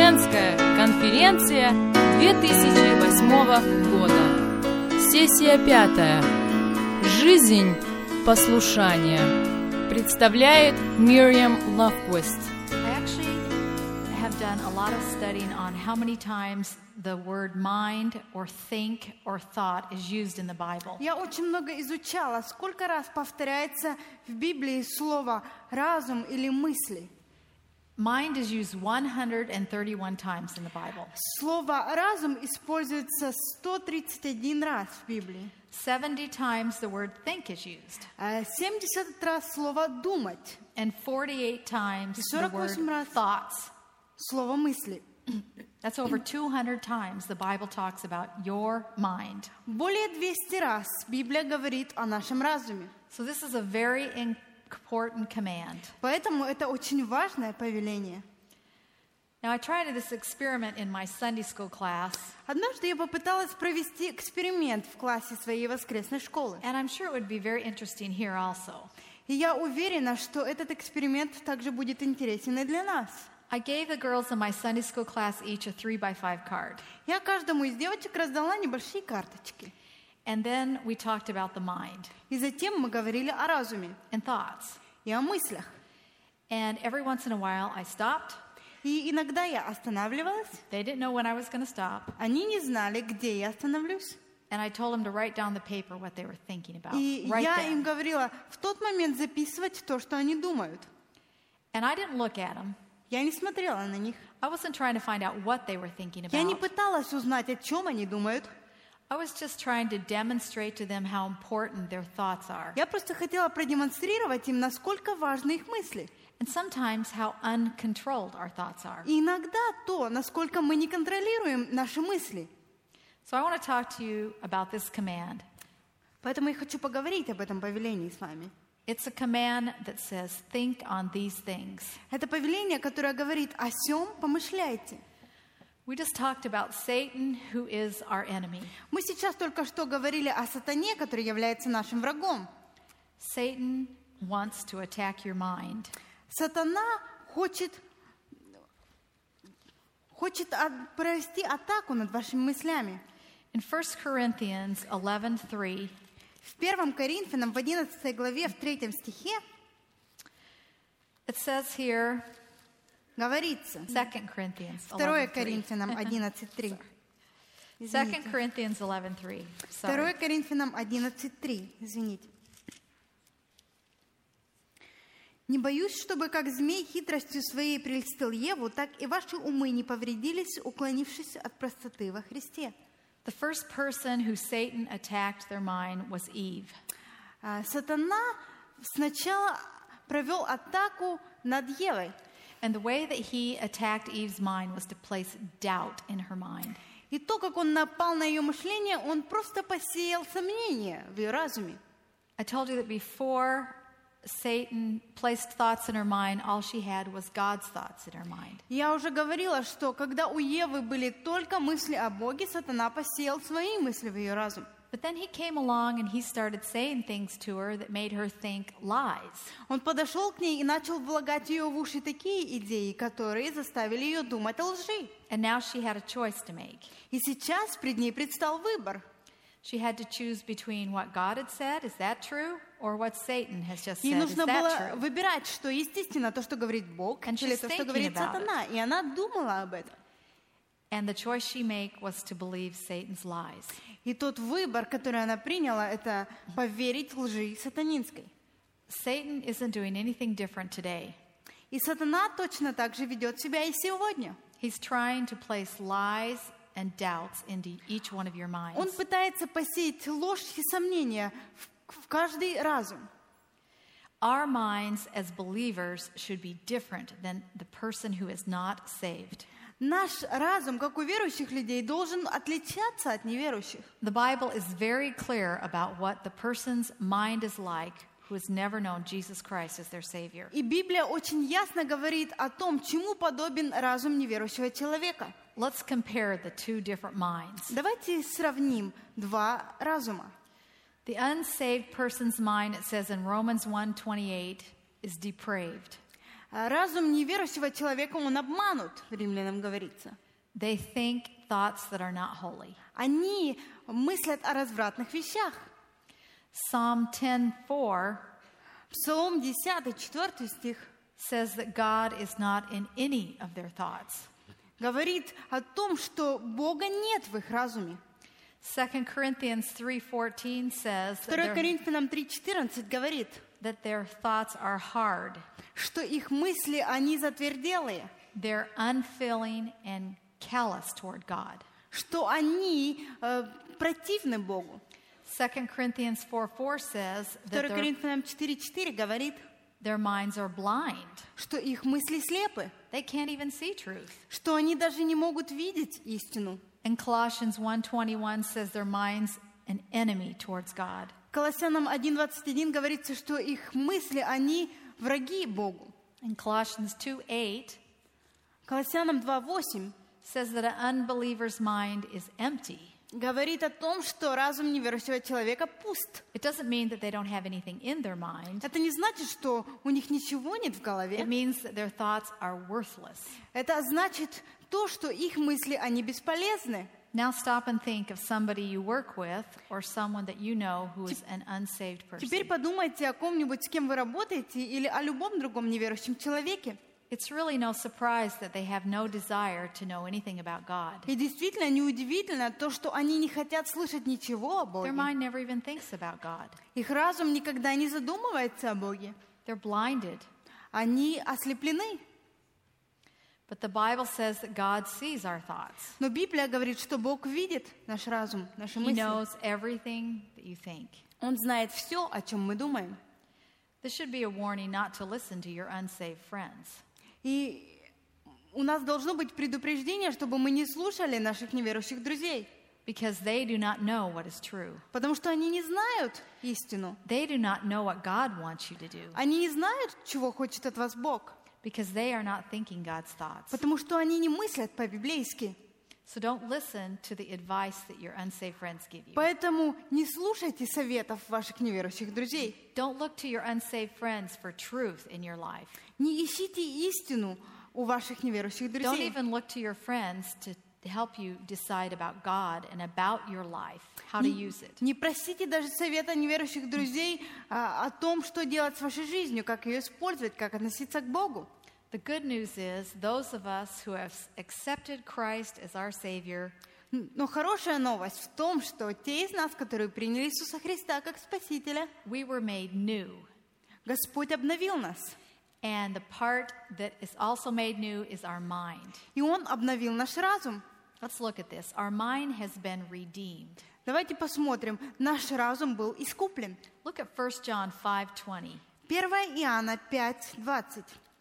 Женская конференция 2008 года. Сессия 5. Жизнь послушания. Представляет Мириам Ловквист. I actually have done a lot of studying on how many times the word mind or think or thought is used in the Bible. Я очень много изучала, сколько раз повторяется в Библии слово «разум» или «мысли». Mind is used 131 times in the Bible. Слово «разум» используется 131 раз в Библии. 70 times the word think is used. 70 раз слово «думать». And 48 times the word 48 раз thoughts. слово «мысли». That's over 200 times the Bible talks about your mind. Более 200 раз Библия говорит о нашем разуме. So this is a very important command. Поэтому это очень важное повеление. Now I tried this experiment in my Sunday school class. Однажды я попыталась провести эксперимент в классе своей воскресной школы. And I'm sure it would be very interesting here also. И я уверена, что этот эксперимент также будет интересен и для нас. I gave the girls in my Sunday school class each a 3x5 card. Я каждому из девочек раздала небольшие карточки. And then we talked about the mind И затем мы говорили о разуме and thoughts. и о мыслях. And every once in a while I stopped. И иногда я останавливалась. They didn't know when I was going to stop. Они не знали, где я остановлюсь. And I told them to write down the paper what they were thinking about. И Right я then. им говорила в тот момент записывать то, что они думают. And I didn't look at them. Я не смотрела на них. I wasn't trying to find out what they were thinking Я не about. пыталась узнать, о чем они думают. I was just trying to demonstrate to them how important their thoughts are. Я просто хотела продемонстрировать им, насколько важны их мысли. And sometimes how uncontrolled our thoughts are. И иногда то, насколько мы не контролируем наши мысли. So I want to talk to you about this command. Поэтому я хочу поговорить об этом повелении с вами. It's a command that says, think on these things. Это повеление, которое говорит о сём помышляйте. We just talked about Satan, who is our enemy. Мы сейчас только что говорили о сатане, который является нашим врагом. Satan wants to attack your mind. Сатана хочет провести атаку над вашими мыслями. In 1 Corinthians 11:3, В 1 Коринфянам в 11 главе, в 3 стихе it says here, говорится, 2 Corinthians 2 11:3. Коринфянам 11:3. 2 Corinthians 11:3. 2 Sorry. Коринфянам 11:3. Извините. «Не боюсь, чтобы как змей хитростью своей прельстил Еву, так и ваши умы не повредились, уклонившись от простоты во Христе». The first person who Satan attacked their mind was Eve. Сатана сначала провел атаку над Евой. And the way that he attacked Eve's mind was to place doubt in her mind. И то, как он напал на ее мышление, он просто посеял сомнения в ее разуме. I told you that before Satan placed thoughts in her mind, all she had was God's thoughts in her mind. Я уже говорила, что когда у Евы были только мысли о Боге, сатана посеял свои мысли в ее разум. But then he came along and he started saying things to her that made her think lies. Он подошел к ней и начал влагать ее в уши такие идеи, которые заставили ее думать о лжи. And now she had a choice to make. И сейчас пред ней предстал выбор. She had to choose between what God had said, is that true? Or what Satan has just Ей said, is нужно that было true? выбирать, что естественно, то, что говорит Бог, And или she's то, что thinking говорит about сатана. И она думала об этом. And the choice she made was to believe Satan's lies. И тот выбор, который она приняла, это поверить лжи сатанинской. Satan isn't doing anything different today. И сатана точно так же ведет себя и сегодня. He's trying to place lies and doubts into each one of your minds. Он пытается посеять ложь и сомнения в каждый разум. Our minds as believers should be different than the person who is not saved. Наш разум, как у верующих людей, должен отличаться от неверующих. The Bible is very clear about what the person's mind is like who has never known Jesus Christ as their Savior. И Библия очень ясно говорит о том, чему подобен разум неверующего человека. Let's compare the two different minds. Давайте сравним два разума. The unsaved person's mind, it says in Romans 1:28, is depraved. Разум неверующего человека, он обманут, Римлянам говорится. They think thoughts that are not holy. Они мыслят о развратных вещах. Psalm 10:4 Псалом 10, 4 стих says that God is not in any of their thoughts. говорит о том, что Бога нет в их разуме. 2 Corinthians 3:14 says 2 Коринфянам 3:14 говорит, that their thoughts are hard. что их мысли, они затверделые, They're unfilling and callous toward God. что они противны Богу. 2 Corinthians 4:4 says 2 that Коринфянам 4:4 говорит, their minds are blind. что их мысли слепы, They can't even see truth. что они даже не могут видеть истину. And Colossians 1:21 says their minds an enemy towards God. Колоссянам 1:21 говорится, что их мысли, они враги Богу. And Colossians 2:8 Колоссянам 2:8 says that an unbeliever's mind is empty. говорит о том, что разум неверующего человека пуст. It doesn't mean that they don't have anything in their mind. Это не значит, что у них ничего нет в голове. It means that their thoughts are worthless. Это значит то, что их мысли, они бесполезны. Now stop and think of somebody you work with or someone that you know who is an unsaved Теперь person. подумайте о ком-нибудь, с кем вы работаете, или о любом другом неверующем человеке. It's really no surprise that they have no desire to know anything about God. И действительно неудивительно то, что они не хотят слышать ничего о Their Боге. mind never even thinks about God. Их разум никогда не задумывается о Боге. They're blinded. Они ослеплены. But the Bible says that God sees our thoughts. Но Библия говорит, что Бог видит наш разум, наши He мысли. knows everything that you think. Он знает все, о чем мы думаем. This should be a warning not to listen to your unsaved friends. И у нас должно быть предупреждение, чтобы мы не слушали наших неверующих друзей, Because they do not know what is true. потому что они не знают истину. They do not know what God wants you to do. Они не знают, чего хочет от вас Бог, Because they are not thinking God's thoughts. потому что они не мыслят по-библейски. So don't listen to the advice that your unsaved friends give you. Поэтому не слушайте советов ваших неверующих друзей. Don't look to your unsaved friends for truth in your life. Не ищите истину у ваших неверующих Don't друзей. even look to your friends to help you decide about God and about your life, how to use it. Не просите даже совета неверующих друзей о том, что делать с вашей жизнью, как ее использовать, как относиться к Богу. The good news is those of us who have accepted Christ as our Savior, Но хорошая новость в том, что те из нас, которые приняли Иисуса Христа как Спасителя, we were made new. Господь обновил нас. And the part that is also made new is our mind. И Он обновил наш разум. Let's look at this. Our mind has been redeemed. Давайте посмотрим. Наш разум был искуплен. Look at 1 John 5:20. 1 Иоанна 5:20.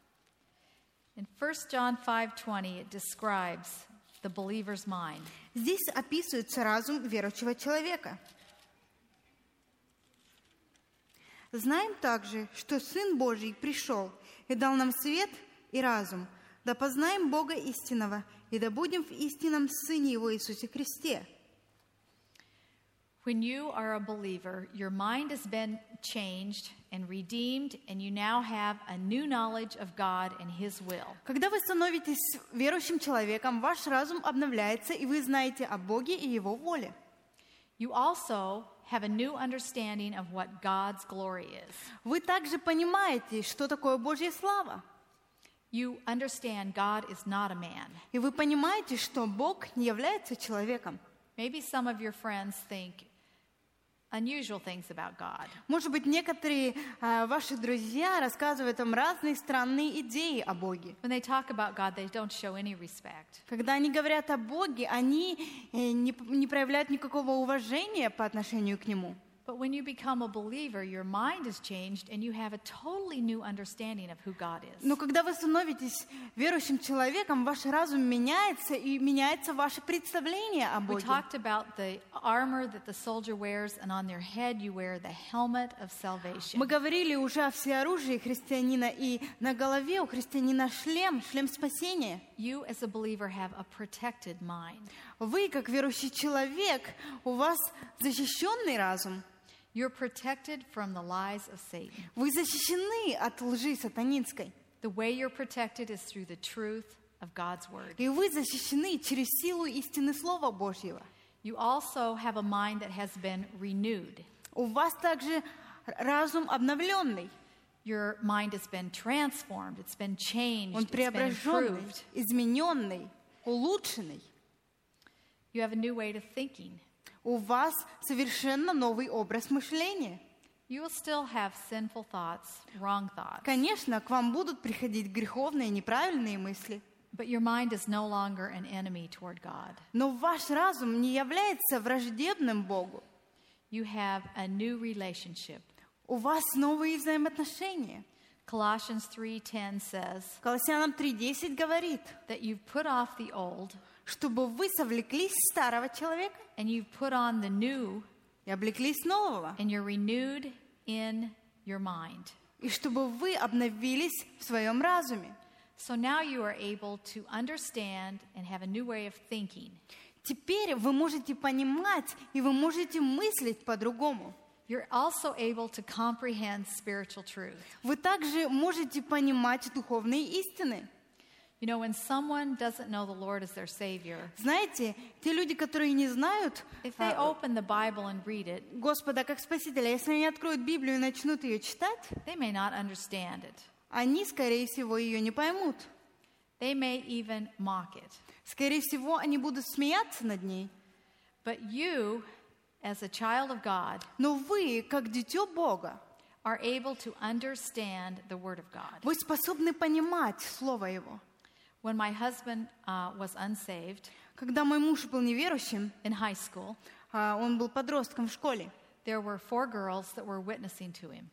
In 1 John 5:20, it describes the believer's mind. Здесь описывается разум верующего человека. Знаем также, что Сын Божий пришел и дал нам свет и разум, да познаем Бога истинного, и да будем в истинном Сыне Его Иисусе Христе. When you are a believer, your mind has been changed and redeemed, and you now have a new knowledge of God and His will. Когда вы становитесь верующим человеком, ваш разум обновляется, и вы знаете о Боге и Его воле. You also have a new understanding of what God's glory is. Вы также понимаете, что такое Божья слава. You understand God is not a man. И вы понимаете, что Бог не является человеком. Maybe some of your friends think unusual things about God. Может быть, некоторые ваши друзья рассказывают вам разные странные идеи о Боге. When they talk about God, they don't show any respect. Когда они говорят о Боге, они не проявляют никакого уважения по отношению к Нему. But when you become a believer, your mind is changed and you have a totally new understanding of who God is. Но когда вы становитесь верующим человеком, ваш разум меняется, и меняется ваше представление о We Боге. talked about the armor that the soldier wears, and on their head you wear the helmet of salvation. Мы говорили уже о всеоружии христианина, и на голове у христианина шлем спасения. You, as a believer, have a protected mind. Вы, как верующий человек, у вас защищенный разум. You're protected from the lies of Satan. Вы защищены от лжи сатанинской. The The way you're protected is through the truth of God's word. И вы защищены через силу истины Слова Божьего. You also have a mind that has been renewed. У вас также разум обновленный. Your mind has been transformed. It's been changed. Он It's been преображенный, improved. измененный, улучшенный. You have a new way of thinking. У вас совершенно новый образ мышления. You will still have sinful thoughts, wrong thoughts. Конечно, к вам будут приходить греховные, неправильные мысли, But your mind is no longer an enemy toward God. но ваш разум не является враждебным Богу. You have a new relationship. У вас новые взаимоотношения. Colossians 3:10 says Колоссянам 3:10 говорит, that you've put off the old чтобы вы совлеклись старого человека and you've put on the new и облеклись нового, and you're renewed in your mind. и чтобы вы обновились в своем разуме. So now you are able to understand and have a new way of thinking. Теперь вы можете понимать, и вы можете мыслить по-другому. You're also able to comprehend spiritual truth. Вы также можете понимать духовные истины. You know, when someone doesn't know the Lord as their Savior, Знаете, те люди, которые не знают if they open the Bible and read it, Господа как Спасителя, если они откроют Библию и начнут ее читать, they may not understand it. они, скорее всего, ее не поймут. They may even mock it. Скорее всего, они будут смеяться над ней. But you, as a child of God, Но вы, как дитё Бога, are able to understand the Word of God. вы способны понимать Слово Его. When my husband was unsaved Когда мой муж был неверующим, in high school, он был подростком в школе, there were 4 girls that were witnessing to him.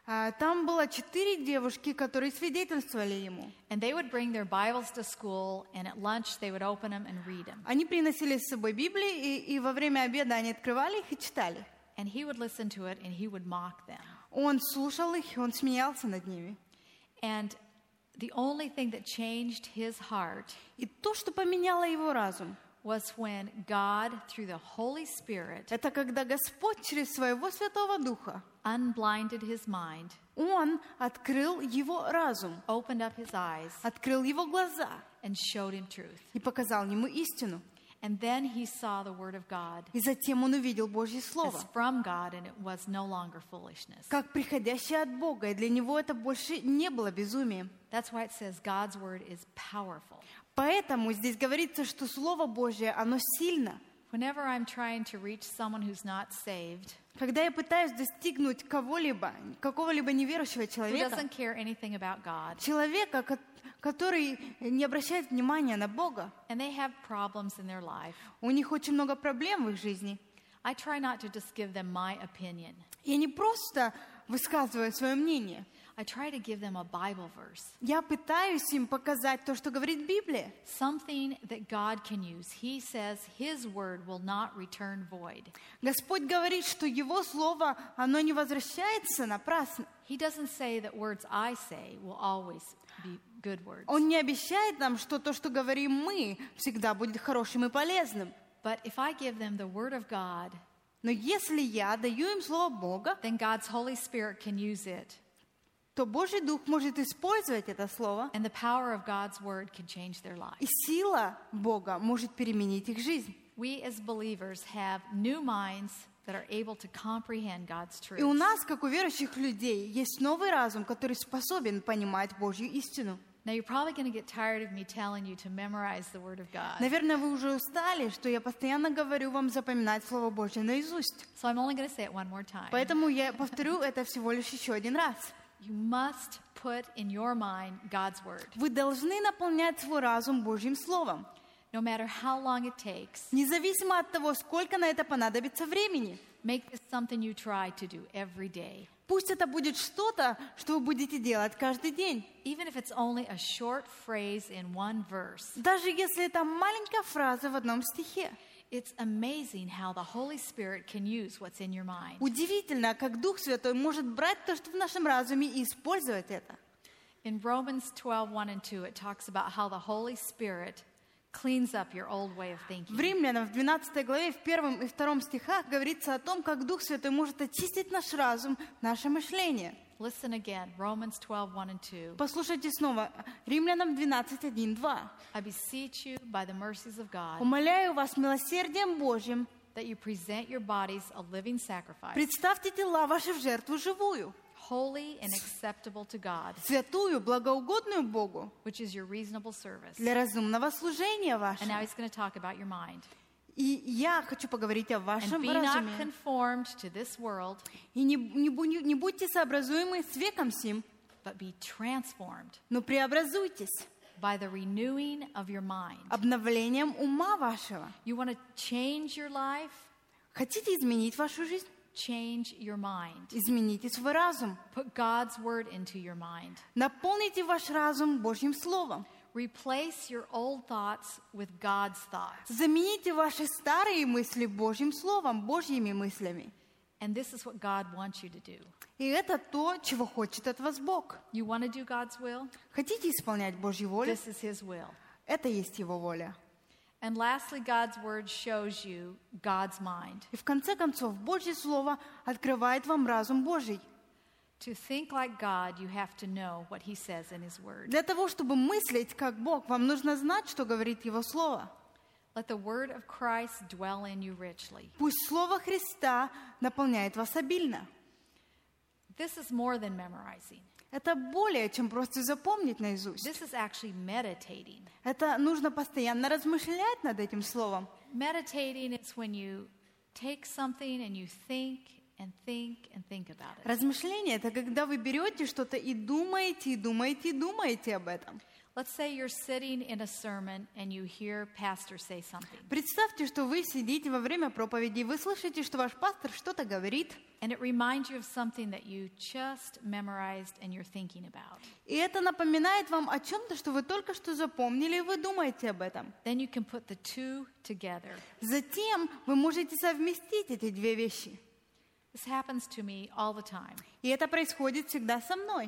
там было 4 девушки, которые свидетельствовали ему. And they would bring their Bibles to school, and at lunch they would open them and read them. Они приносили с собой Библии, и во время обеда они открывали их и читали. And he would listen to it, and he would mock them. Он слушал их, он смеялся над ними. And the only thing that changed his heart И то, что поменяло его разум, was when God, through the Holy Spirit, это когда Господь через Своего Святого Духа, unblinded his mind, Он открыл его разум, opened up his eyes, открыл его глаза and showed him truth. и показал ему истину. And then he saw the Word of God И затем он увидел Божье as Слово, from God, and it was no longer foolishness. как приходящее от Бога, и для него это больше не было безумием. That's why it says God's Word is powerful. Поэтому здесь говорится, что Слово Божье, оно сильно. Whenever I'm trying to reach someone who's not saved, Когда я пытаюсь достигнуть кого-либо, какого-либо неверующего who человека, doesn't care anything about God, человека, который не обращает внимания на Бога, and they have problems in their life, у них очень много проблем в их жизни. I try not to just give them my opinion. Я не просто высказываю свое мнение. I try to give them a Bible verse, Я пытаюсь им показать то, что говорит Библия. something that God can use. He says His word will not return void. Господь говорит, что Его Слово, оно не возвращается напрасно. He doesn't say that words I say will always be good words. Он не обещает нам, что то, что говорим мы, всегда будет хорошим и полезным. But if I give them the word of God, Но если я даю им Слово Бога, then God's Holy Spirit can use it. то Божий Дух может использовать это Слово, And the power of God's word can change their и lives. сила Бога может переменить их жизнь. We as believers have new minds that are able to comprehend God's И у truth. нас, как у верующих людей, есть новый разум, который способен понимать Божью истину. Now you're probably going to get tired of me telling you to memorize the word of God. Наверное, вы уже устали, что я постоянно говорю вам запоминать Слово Божье наизусть. So I'm only going to say it one more time. Поэтому я повторю это всего лишь еще один раз. You must put in your mind God's word. Вы должны наполнять свой разум Божьим Словом, No matter how long it takes, независимо от того, сколько на это понадобится времени. make this something you try to do every day. Пусть это будет что-то, что вы будете делать каждый день. Even if it's only a short phrase in one verse. Даже если это маленькая фраза в одном стихе. It's amazing how the Holy Spirit can use what's in your mind. Удивительно, как Дух Святой может брать то, что в нашем разуме, и использовать это. In Romans 12:1 and 2, it talks about how the Holy Spirit cleans up your old way of В thinking. Римлянам в 12 главе, в 1 и 2 стихах говорится о том, как Дух Святой может очистить наш разум, наше мышление. Listen again, Romans 12:1 and 2. Послушайте снова. Римлянам 12:1-2. I beseech you by the mercies of God Умоляю вас милосердием Божьим, that you present your bodies a living sacrifice, представьте тела ваши в жертву живую, holy and acceptable to God, святую, благоугодную Богу, which is your reasonable service. для разумного служения And вашего. now he's going to talk about your mind. И я хочу поговорить о And вашем be not разуме. conformed to this world, И не будьте сообразуемы с веком сим, but be transformed но преобразуйтесь by the renewing of your mind. обновлением ума вашего. You want to change your life? Хотите изменить вашу жизнь? Change your mind. Измените свой разум. Put God's word into your mind. Наполните ваш разум Божьим Словом. Replace your old thoughts with God's thoughts. Замените ваши старые мысли Божьим Словом, Божьими мыслями. And this is what God wants you to do. И это то, чего хочет от вас Бог. You want to do God's will? Хотите исполнять Божью волю? This is His will. Это есть Его воля. And lastly, God's word shows you God's mind. И в конце концов, Божье Слово открывает вам разум Божий. To think like God, you have to know what He says in His word. Для того, чтобы мыслить как Бог, вам нужно знать, что говорит Его Слово. Let the word of Christ dwell in you richly. Пусть Слово Христа наполняет вас обильно. This is more than memorizing. Это более, чем просто запомнить наизусть. This is actually meditating. Это нужно постоянно размышлять над этим Словом. Meditating is when you take something and you think and think and think about it. Размышление — это когда вы берете что-то и думаете, и думаете, и думаете об этом. Let's say you're sitting in a sermon and you hear pastor say something. Представьте, что вы сидите во время проповеди, и вы слышите, что ваш пастор что-то говорит, And it reminds you of something that you just memorized and you're thinking about. и это напоминает вам о чем-то, что вы только что запомнили, и вы думаете об этом. Then you can put the two together. Затем вы можете совместить эти две вещи. This happens to me all the time. И это происходит всегда со мной.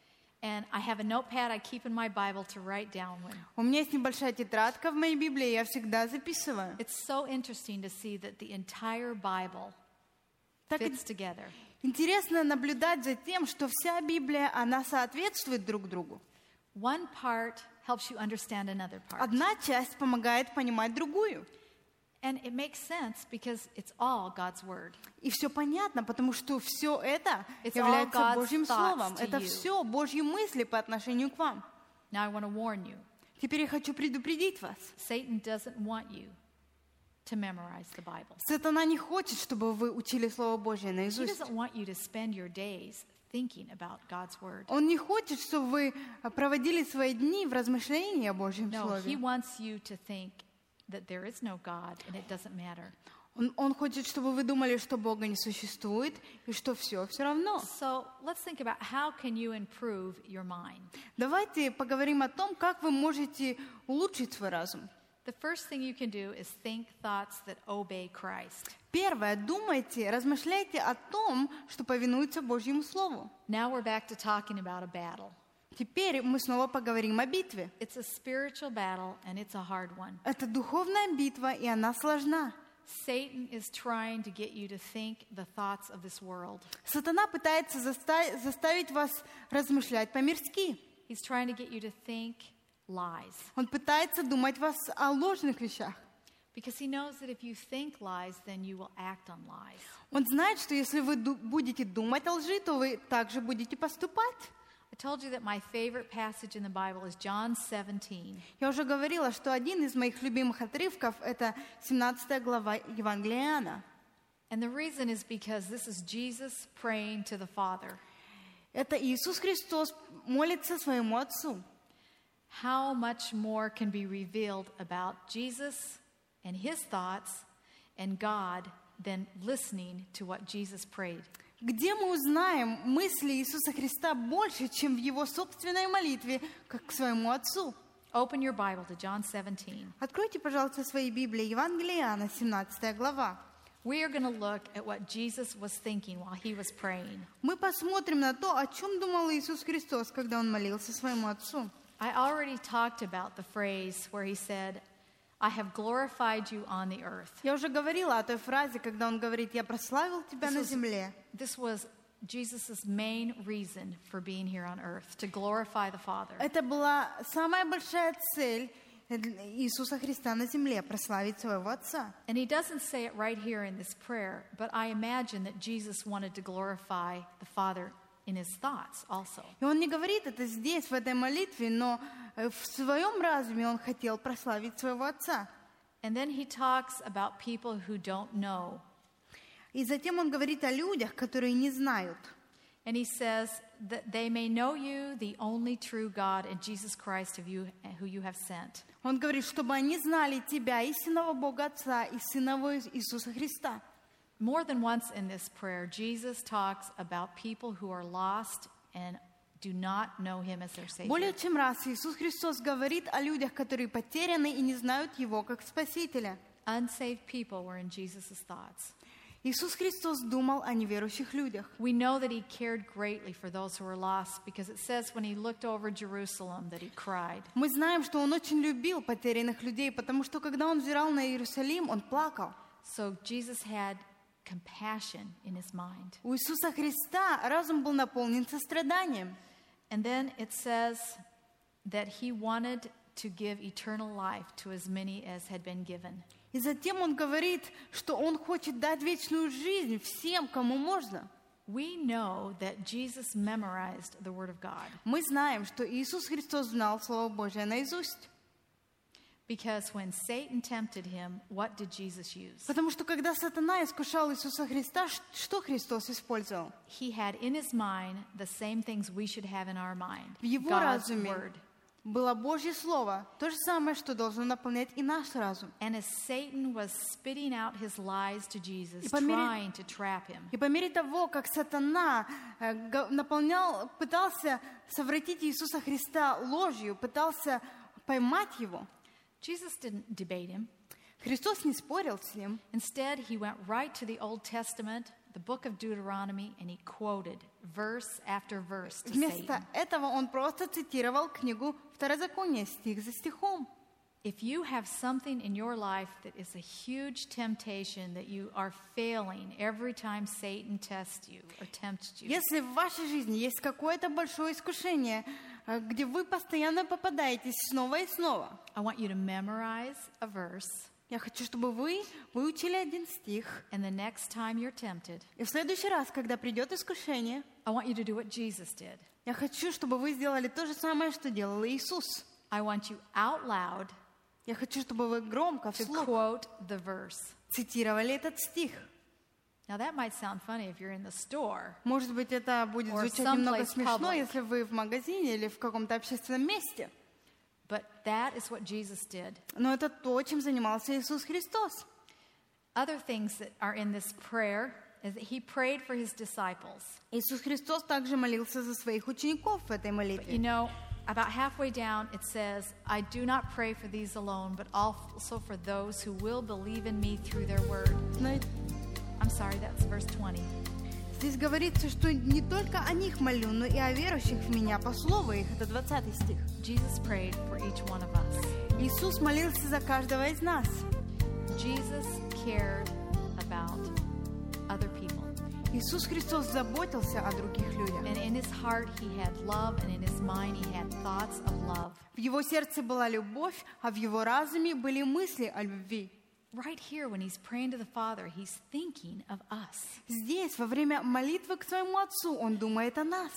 And I have a notepad I keep in my Bible to write down when. У меня есть небольшая тетрадка в моей Библии, я всегда записываю. It's so interesting to see that the entire Bible Так fits together. интересно наблюдать за тем, что вся Библия, она соответствует друг другу. One part helps you understand another part. Одна часть помогает понимать другую. And it makes sense because it's all God's Word. И все понятно, потому что все это It's является all God's Божьим thoughts Словом. to Это you. все Божьи мысли по отношению к вам. Now I want to warn you. Теперь я хочу предупредить вас. Satan doesn't want you to memorize the Bible. Сатана не хочет, чтобы вы учили Слово Божье He наизусть. doesn't want you to spend your days thinking about God's Word. Он не хочет, чтобы вы проводили свои дни в размышлении о Божьем No, he Слове. wants you to think that there is no God and it doesn't matter. Он хочет, чтобы вы думали, что Бога не существует, и что все равно. So let's think about how can you improve your mind. Давайте поговорим о том, как вы можете улучшить свой разум. The first thing you can do is think thoughts that obey Christ. Первое, думайте, размышляйте о том, что повинуется Божьему Слову. Now we're back to talking about a battle. Теперь мы снова поговорим о битве. It's a spiritual battle and it's a hard one. Это духовная битва, и она сложна. Satan is trying to get you to think the thoughts of this world. Сатана пытается заставить вас размышлять по-мирски. He's trying to get you to think lies. Он пытается думать вас о ложных вещах. Because he knows that if you think lies, then you will act on lies. Он знает, что если вы будете думать о лжи, то вы также будете поступать. I told you that my favorite passage in the Bible is John 17. Я уже говорила, что один из моих любимых отрывков — это 17 глава Евангелия Иоанна. And the reason is because this is Jesus praying to the Father. Это Иисус Христос молится своему Отцу. How much more can be revealed about Jesus and his thoughts and God than listening to what Jesus prayed? Где мы узнаем мысли Иисуса Христа больше, чем в Его собственной молитве, как к своему Отцу? Open your Bible to John 17. Откройте, пожалуйста, свои Библии. Евангелие Иоанна, 17 глава. We are going to look at what Jesus was thinking while he was praying. Мы посмотрим на то, о чем думал Иисус Христос, когда Он молился своему Отцу. I already talked about the phrase where he said, I have glorified you on the earth. Я уже говорила о той фразе, когда Он говорит: «Я прославил Тебя на земле». This was Jesus' main reason for being here on earth, to glorify the Father. Это была самая большая цель Иисуса Христа на земле — прославить своего Отца. And he doesn't say it right here in this prayer, but I imagine that Jesus wanted to glorify the Father in his thoughts also. И он не говорит это здесь, в этой молитве, но в своем разуме он хотел прославить своего Отца. And then he talks about people who don't know. И затем он говорит о людях, которые не знают. And he says that they may know you, the only true God, and Jesus Christ who you have sent. Он говорит, чтобы они знали Тебя, истинного Бога Отца и Сына Его Иисуса Христа. More than once in this prayer, Jesus talks about people who are lost and do not know him as their Savior. Более чем раз Иисус Христос говорит о людях, которые потеряны и не знают Его как Спасителя. Unsaved people were in Jesus' thoughts. Иисус Христос думал о неверующих людях. We know that he cared greatly for those who were lost because it says when he looked over Jerusalem that he cried. Мы знаем, что Он очень любил потерянных людей, потому что, когда Он взирал на Иерусалим, Он плакал. So Jesus had compassion in his mind. У Иисуса Христа разум был наполнен состраданием. And then it says that he wanted to give eternal life to as many as had been given. И затем Он говорит, что Он хочет дать вечную жизнь всем, кому можно. We know that Jesus memorized the Word of God Мы знаем, что Иисус Христос знал Слово Божие наизусть. because when Satan tempted him, what did Jesus use? Потому что когда сатана искушал Иисуса Христа, что Христос использовал? He had in his mind the same things we should have in our mind. В Его God's разуме Word. было Божье Слово, то же самое, что должно наполнять и наш разум. And as Satan was spitting out his lies to Jesus, И по мере- trying to trap him, И по мере того, как сатана пытался совратить Иисуса Христа ложью, пытался поймать Его, Jesus didn't debate him. Христос не спорил с ним. Instead, he went right to the Old Testament, the book of Deuteronomy, and he quoted verse after verse to Вместо Satan. этого он просто цитировал книгу Второзакония, стих за стихом. If you have something in your life that is a huge temptation that you are failing every time Satan tests you or tempts you, Если в вашей жизни есть какое-то большое искушение, где вы постоянно попадаетесь снова и снова, I want you to memorize a verse, я хочу, чтобы вы выучили один стих, and the next time you're tempted, и в следующий раз, когда придет искушение, I want you to do what Jesus did. я хочу, чтобы вы сделали то же самое, что делал Иисус. I want you out loud Я хочу, чтобы вы громко, to вслух quote the verse. цитировали этот стих. Now that might sound funny if you're in the store, Может быть, это будет Or звучать немного someplace смешно, public. если вы в магазине или в каком-то общественном месте. but that is what Jesus did. Но это то, чем занимался Иисус Христос. Other things that are in this prayer is that he prayed for his disciples. Иисус Христос также молился за своих учеников в этой You молитве. know, about halfway down it says, I do not pray for these alone, but also for those who will believe in me through their word. Но I'm sorry, that's verse 20. здесь говорится, что не только о них молю, но и о верующих в Меня по слову их. Это 20 стих. Jesus prayed for each one of us. Иисус молился за каждого из нас. Jesus cared about other people. Иисус Христос заботился о других людях. And in his heart he had love, and in his mind he had thoughts of love. В Его сердце была любовь, а в Его разуме были мысли о любви. Right here, when he's praying to the Father, he's thinking of us. Здесь, во время молитвы к Своему Отцу, Он думает о нас.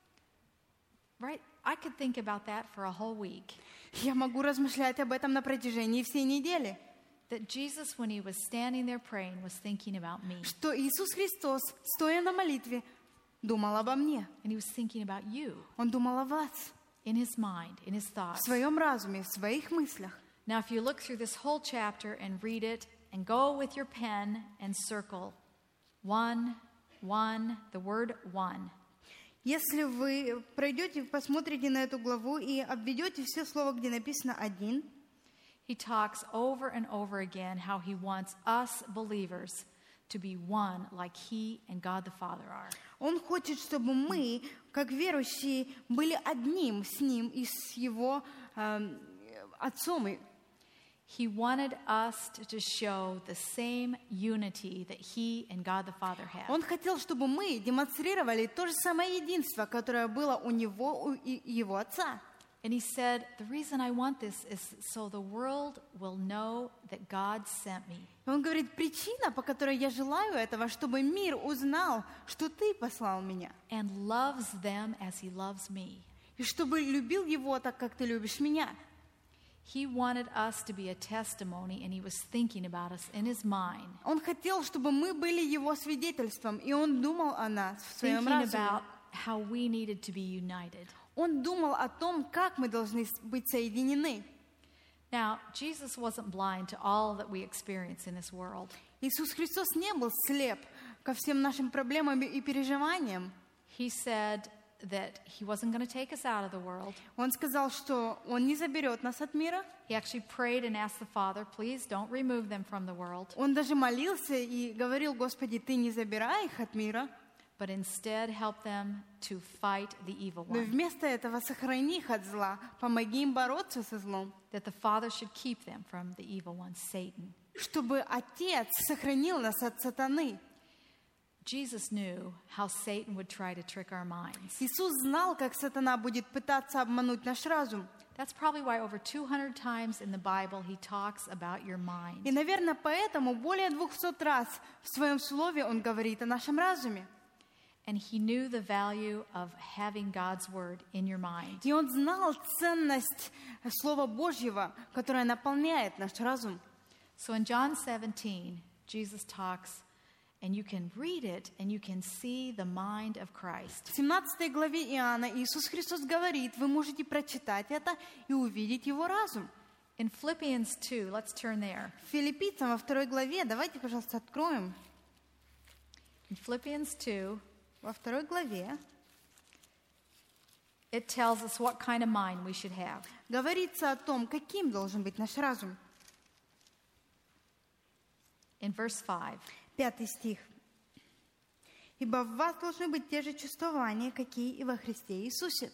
Right? I could think about that for a whole week. Я могу размышлять об этом на протяжении всей недели. That Jesus, when he was standing there praying, was thinking about me. Что Иисус Христос, стоя на молитве, думал обо мне. And he was thinking about you Он думал о вас, in his mind, in his в thoughts. своем разуме, в своих мыслях. Now, if you look through this whole chapter and read it and go with your pen and circle one, the word one. Если вы пройдете, посмотрите на эту главу и обведете все слова, где написано «один», He talks over and over again how he wants us believers to be one like he and God the Father are. Он хочет, чтобы мы, как верующие, были одним с Ним и с Его Отцом. He wanted us to show the same unity that He and God the Father have. Он хотел, чтобы мы демонстрировали то же самое единство, которое было у Него и Его Отца. And He said, the reason I want this is so the world will know that God sent me. Он говорит, причина, по которой я желаю этого, чтобы мир узнал, что Ты послал меня, And loves them as He loves me. и чтобы любил Его так, как Ты любишь меня. He wanted us to be a testimony, and He was thinking about us in His mind, Он хотел, чтобы мы были Его свидетельством, и Он думал о нас в своем thinking разуме. about how we needed to be united. Он думал о том, как мы должны быть соединены. Now, Jesus wasn't blind to all that we experience in this world. Иисус Христос не был слеп ко всем нашим проблемам и переживаниям. He said that He wasn't going to take us out of the world. Он сказал, что Он не заберет нас от мира. He actually prayed and asked the Father, please don't remove them from the world, Он даже молился и говорил, Господи, Ты не забирай их от мира, but instead help them to fight the evil но one. вместо этого сохрани их от зла, помоги им бороться со злом, That the Father should keep them from the evil one, Satan. чтобы Отец сохранил нас от сатаны. Jesus knew how Satan would try to trick our minds. Иисус знал, как сатана будет пытаться обмануть наш разум. That's probably why over 200 times in the Bible He talks about your mind. И, наверное, поэтому более 200 раз в своем слове Он говорит о нашем разуме. And He knew the value of having God's word in your mind. И Он знал ценность Слова Божьего, которое наполняет наш разум. So in John 17, Jesus talks, and you can read it, and you can see the mind of Christ. В 17 главе Иоанна Иисус Христос говорит, вы можете прочитать это и увидеть Его разум. In Philippians 2, let's turn there. Филиппийцам во 2 главе, давайте, пожалуйста, откроем. In Philippians 2, Во 2 главе it tells us what kind of mind we should have. говорится о том, каким должен быть наш разум. In verse 5, 5 стих. «Ибо в вас должны быть те же чувствования, какие и во Христе Иисусе».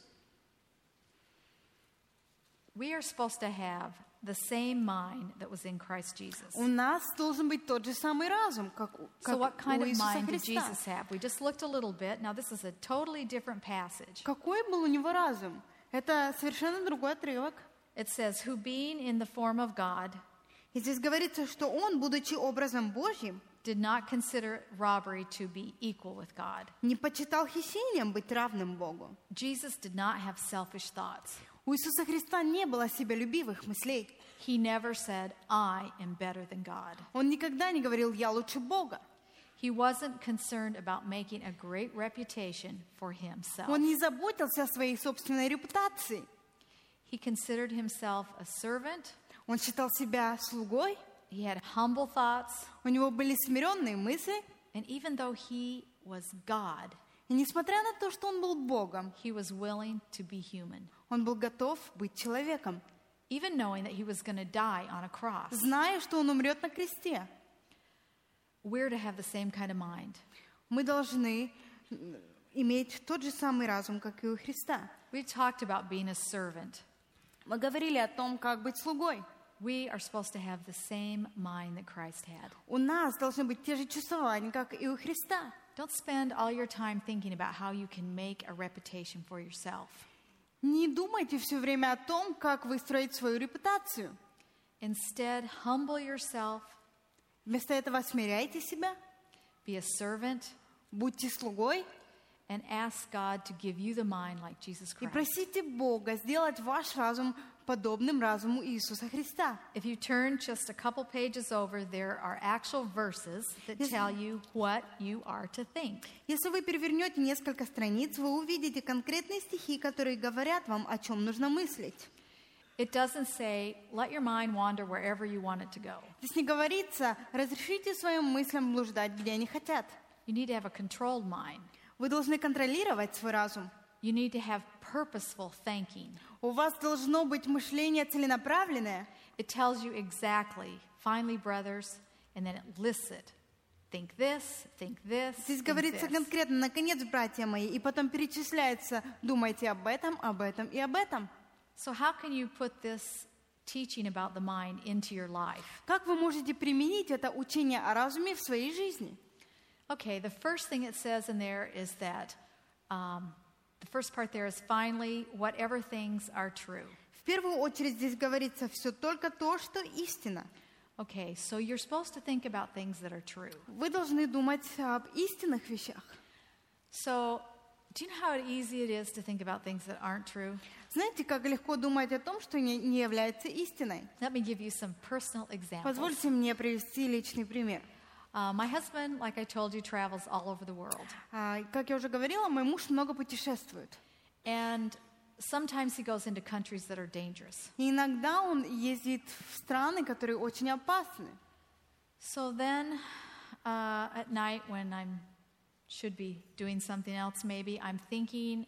we are supposed to have the same mind that was in Christ Jesus. У нас должен быть тот же самый разум, как So what kind у of Иисуса mind did Христа. Jesus have? We just looked a little bit. Now this is a totally different passage. Какой был у него разум? Это совершенно другой отрывок. It says, who being in the form of God, И здесь говорится, что он, будучи образом Божьим, did not consider robbery to be equal with God. не почитал хищением быть равным Богу. Jesus did not have selfish thoughts. У Иисуса Христа не было себялюбивых мыслей. He never said, I am better than God. Он никогда не говорил «я лучше Бога». He wasn't concerned about making a great reputation for himself. Он не заботился о своей собственной репутации. He considered himself a servant. Он считал себя слугой. He had humble thoughts. У него были смиренные мысли. And even though he was God, И несмотря на то, что он был Богом, he was willing to be human. он был готов быть человеком, Even knowing that he was going to die on a cross. зная, что он умрет на кресте. We're to have the same kind of mind. Мы должны иметь тот же самый разум, как и у Христа. We've talked about being a servant. Мы говорили о том, как быть слугой. We are supposed to have the same mind that Christ had. У нас должны быть те же чувствования, как и у Христа. Don't spend all your time thinking about how you can make a reputation for yourself. Не думайте все время о том, как выстроить свою репутацию. Instead, humble yourself, Вместо этого смиряйте себя, be a servant, будьте слугой and ask God to give you the mind like Jesus и Christ. просите Бога сделать ваш разум подобным разуму Иисуса Христа. If you turn just a couple pages over, there are actual verses that tell you what you are to think. Если вы перевернете несколько страниц, вы увидите конкретные стихи, которые говорят вам, о чем нужно мыслить. It doesn't say, let your mind wander wherever you want it to go. Здесь не говорится, разрешите своим мыслям блуждать, где они хотят. You need to have a controlled mind. Вы должны контролировать свой разум. You need to have purposeful thinking. У вас должно быть мышление целенаправленное. It tells you exactly, finally, brothers, and then it lists it. Think this, think this, Здесь think говорится this. конкретно, наконец, братья мои, и потом перечисляется, думайте об этом и об этом. So how can you put this teaching about the mind into your life? Как вы можете применить это учение о разуме в своей жизни? Okay, the first thing it says in there is that the first part there is finally, whatever things are true. В первую очередь здесь говорится все только то, что истина. Okay, so you're supposed to think about things that are true. Вы должны думать об истинных вещах. So, do you know how easy it is to think about things that aren't true? Знаете, как легко думать о том, что не является истиной? Let me give you some personal examples. Позвольте мне привести личный пример. My husband, like I told you, travels all over the world. Как я уже говорила, мой муж много путешествует. And sometimes he goes into countries that are dangerous. И иногда он ездит в страны, которые очень опасны. So then, at night when I should be doing something else, maybe I'm thinking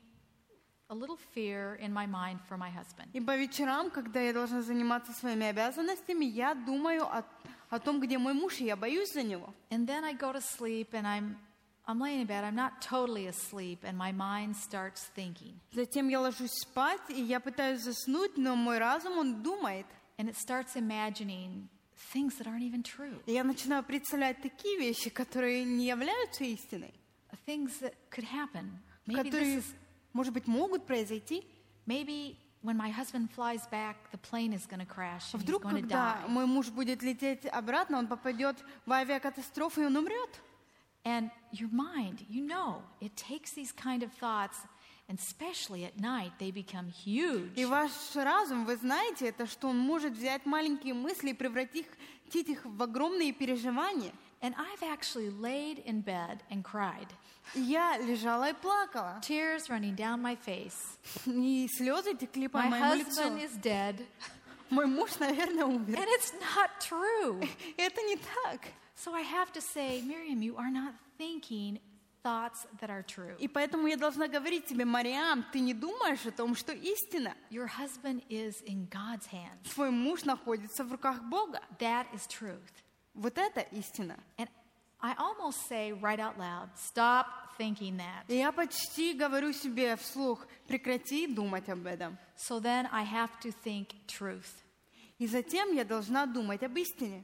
a little fear in my mind for my husband. И по вечерам, когда я должна заниматься своими обязанностями, я думаю о том, где мой муж, и я боюсь за него. And then I go to sleep and I'm laying in bed. I'm not totally asleep, and my mind starts thinking. Затем я ложусь спать, и я пытаюсь заснуть, но мой разум, он думает. And it starts imagining things that aren't even true. И я начинаю представлять такие вещи, которые не являются истиной, Things that could happen. Maybe которые, this is, может быть, могут произойти. maybe when my husband flies back, the plane is going to crash and he's Вдруг, going to когда die. мой муж будет лететь обратно, он попадет в авиакатастрофу, и он умрет. And your mind, you know, it takes these kind of thoughts, and especially at night, they become huge. И ваш разум, вы знаете это, что он может взять маленькие мысли и превратить их в огромные переживания. And I've actually laid in bed and cried. И я лежала и плакала. Tears running down my face. И слезы текли по My моему лицу. husband is dead. Мой муж, наверное, умер. And it's not true. Это не так. So I have to say, Miriam, you are not thinking thoughts that are true. И поэтому я должна говорить тебе, Мариам, ты не думаешь о том, что истина. Your husband is in God's hands. Твой муж находится в руках Бога. That is truth. Вот это истина. And I almost say right out loud, stop thinking that. И я почти говорю себе вслух, прекрати думать об этом. So then I have to think truth. И затем я должна думать об истине.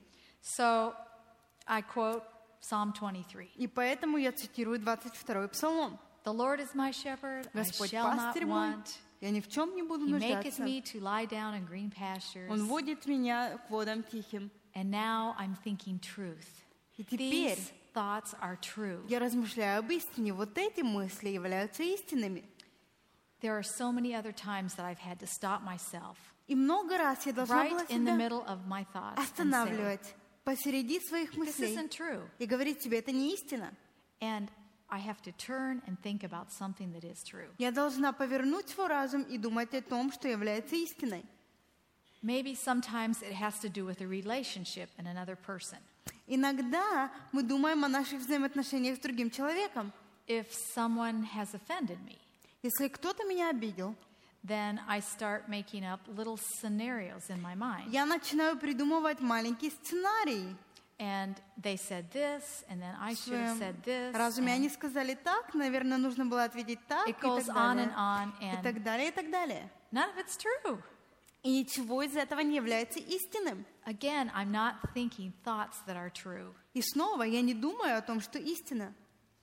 So I quote Psalm 23. И поэтому я цитирую 22-й Псалом. The Lord is my shepherd, I Господь shall not пастырь мой, want. я ни в чем не буду He maketh нуждаться. me to lie down in green pastures. Он водит меня к водам тихим. And now I'm thinking truth. И теперь These thoughts are true. я размышляю об истине. Вот эти мысли являются истинными. There are so many other times that I've had to stop myself И много раз я должна была right in the себя middle of my thoughts and say, останавливать посреди своих this мыслей isn't true. и говорить себе, это не истина. And I have to turn and think about something that is true. Я должна повернуть свой разум и думать о том, что является истиной. Maybe sometimes it has to do with a relationship and another person. Иногда мы думаем о наших взаимоотношениях с другим человеком. If someone has offended me, Если кто-то меня обидел, then I start making up little scenarios in my mind. я начинаю придумывать маленькие сценарии. And they said this, and then I В should have своем said this. разуме and они сказали так, наверное, нужно было ответить так, It и goes так on далее. and on, И and так далее, и так далее. none of it's true. И ничего из этого не является истинным. Again, I'm not thinking thoughts that are true. И снова я не думаю о том, что истина.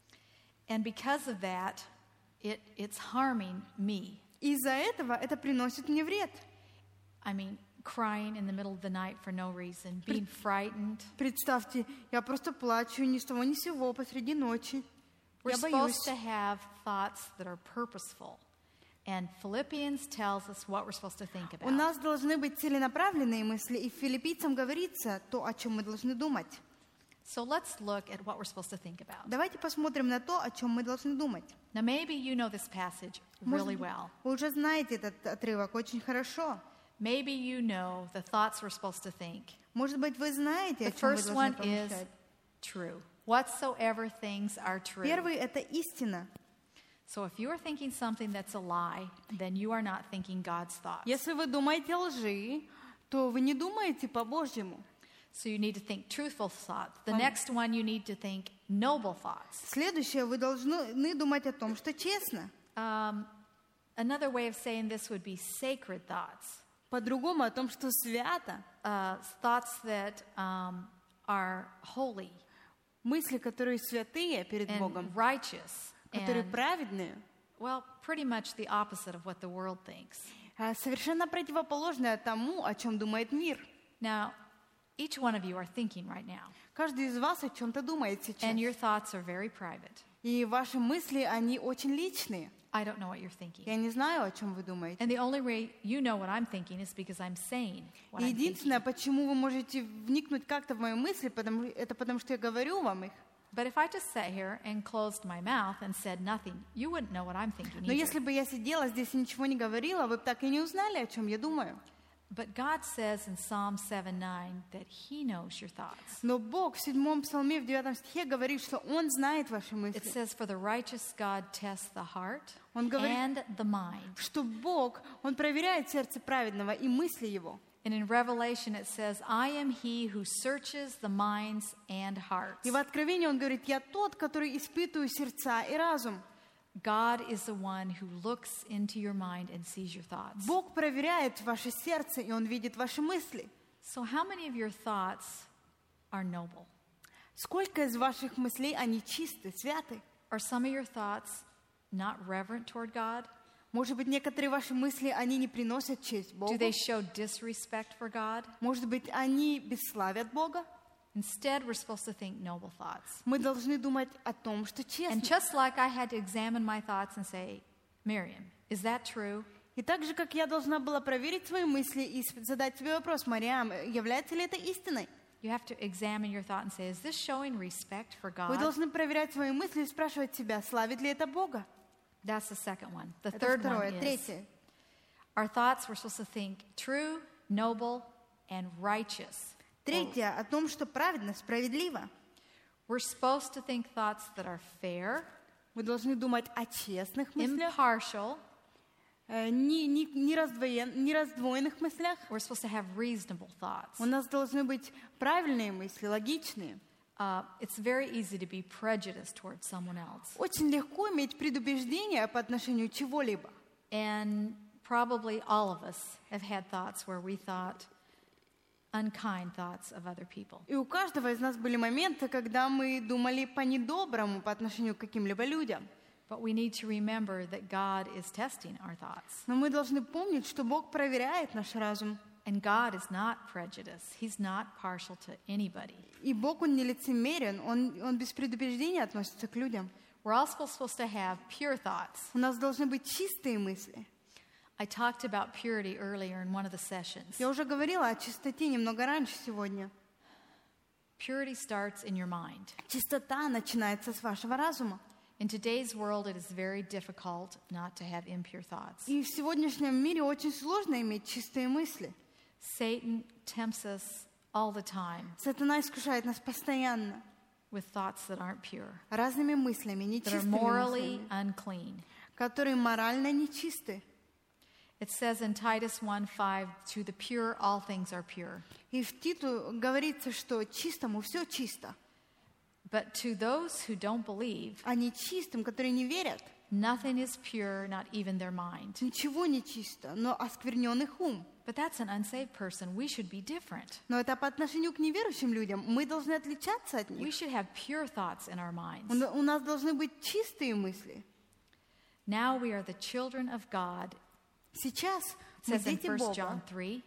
And because of that, it's harming me. Из-за этого это приносит мне вред. I mean, crying in the middle of the night for no reason, being frightened. Представьте, я просто плачу ни с того ни с сего посреди ночи. We're Я боюсь. supposed to have thoughts that are purposeful. And Philippians tells us what we're supposed to think У about. нас должны быть целенаправленные мысли, и филиппийцам говорится то, о чем мы должны думать. So let's look at what we're supposed to think about. Давайте посмотрим на то, о чем мы должны думать. Now, maybe you know this passage really well. Вы уже знаете этот отрывок очень хорошо. Maybe you know the thoughts we're supposed to think. Может быть, вы знаете, The о чем вы first должны one is помышлять. true. Whatsoever things are true. Первый — это истина. So if you are thinking something that's a lie, then you are not thinking God's thoughts. Если вы думаете лжи, то вы не думаете по-божьему. So you need to think truthful thoughts. The next one, you need to think noble thoughts. Следующее, вы должны думать о том, что честно. Another way of saying this would be sacred thoughts. По-другому о том, что свято. thoughts that are holy Мысли, которые святые перед and Богом, righteous, которые and, праведные, well, pretty much the opposite of what the world thinks. совершенно противоположное тому, о чем думает мир. Now, each one of you are thinking right now, Каждый из вас о чем-то думает сейчас. and your thoughts are very private. И ваши мысли, они очень личные. I don't know what you're thinking. Я не знаю, о чем вы думаете. And the only way you know what I'm thinking is because I'm saying what И I'm thinking. единственное, почему вы можете вникнуть как-то в мои мысли, это потому что я говорю вам их. But if I just sat here and closed my mouth and said nothing, you wouldn't know what I'm thinking Но either. если бы я сидела здесь и ничего не говорила, вы бы так и не узнали, о чем я думаю. But God says in Psalm 7:9 that He knows your thoughts. Но Бог в 7 псалме, в 9 стихе говорит, что Он знает ваши It мысли. says, "For the righteous God tests the heart Он говорит, and the mind." что Бог, Он проверяет сердце праведного и мысли его. And in Revelation it says, "I am He who searches the minds and hearts." И в Откровении Он говорит, я тот, который испытываю сердца и разум. God is the one who looks into your mind and sees your thoughts. Бог проверяет ваше сердце, и Он видит ваши мысли. So how many of your thoughts are noble? Сколько из ваших мыслей, они чисты, святы? Are some of your thoughts not reverent toward God? Может быть, некоторые ваши мысли, они не приносят честь Богу? Do they show disrespect for God? Может быть, они бесславят Бога? Instead, we're supposed to think noble thoughts. Мы должны думать о том, что And честно. just like I had to examine my thoughts and say, Miriam, is that true? И так же, как я должна была проверить свои мысли и задать себе вопрос, Мариам, является ли это истиной? You have to examine your thought and say, is this showing respect for Вы God? должны проверять свои мысли и спрашивать себя, славит ли это Бога? That's the second one. The Это third второе. one is, Третье. our thoughts, we're supposed to think true, noble, and righteous. Третье о том, что праведно, справедливо. We're supposed to think thoughts that are fair, Вы должны думать о честных мыслях, impartial. не раздвоенных мыслях. We're supposed to have reasonable thoughts. У нас должны быть правильные мысли, логичные. It's very easy to be prejudiced towards someone else. Очень легко иметь предубеждение по отношению к чего-либо. And probably all of us have had thoughts where we thought unkind thoughts of other people. И у каждого из нас были моменты, когда мы думали по-недоброму по отношению к каким-либо людям. But we need to remember that God is testing our thoughts. Но мы должны помнить, что Бог проверяет наш разум. And God is not prejudiced. He's not partial to anybody. И Бог, Он не лицемерен, Он без предубеждения относится к людям. We're also supposed to have pure thoughts. У нас должны быть чистые мысли. I talked about purity earlier in one of the sessions. Я уже говорила о чистоте немного раньше сегодня. Purity starts in your mind. Чистота начинается с вашего разума. In today's world, it is very difficult not to have impure thoughts. И в сегодняшнем мире очень сложно иметь чистые мысли. Satan tempts us all the time Сатана искушает нас постоянно with thoughts that aren't pure, разными мыслями, that are нечистыми morally мыслями, unclean. которые морально нечисты. It says in Titus 1:5, to the pure all things are pure. И в Титу говорится, что чистому все чисто, But to those who don't believe, а нечистым, которые не верят, nothing is pure, not even their mind. ничего не чисто, но осквернен их ум. But that's an unsaved person. We should be different. Но это по отношению к неверующим людям. Мы должны отличаться от We них. should have pure thoughts in our minds. У нас должны быть чистые мысли. Now we are the children of God. Сейчас It мы says in дети 1 John Бога. 3.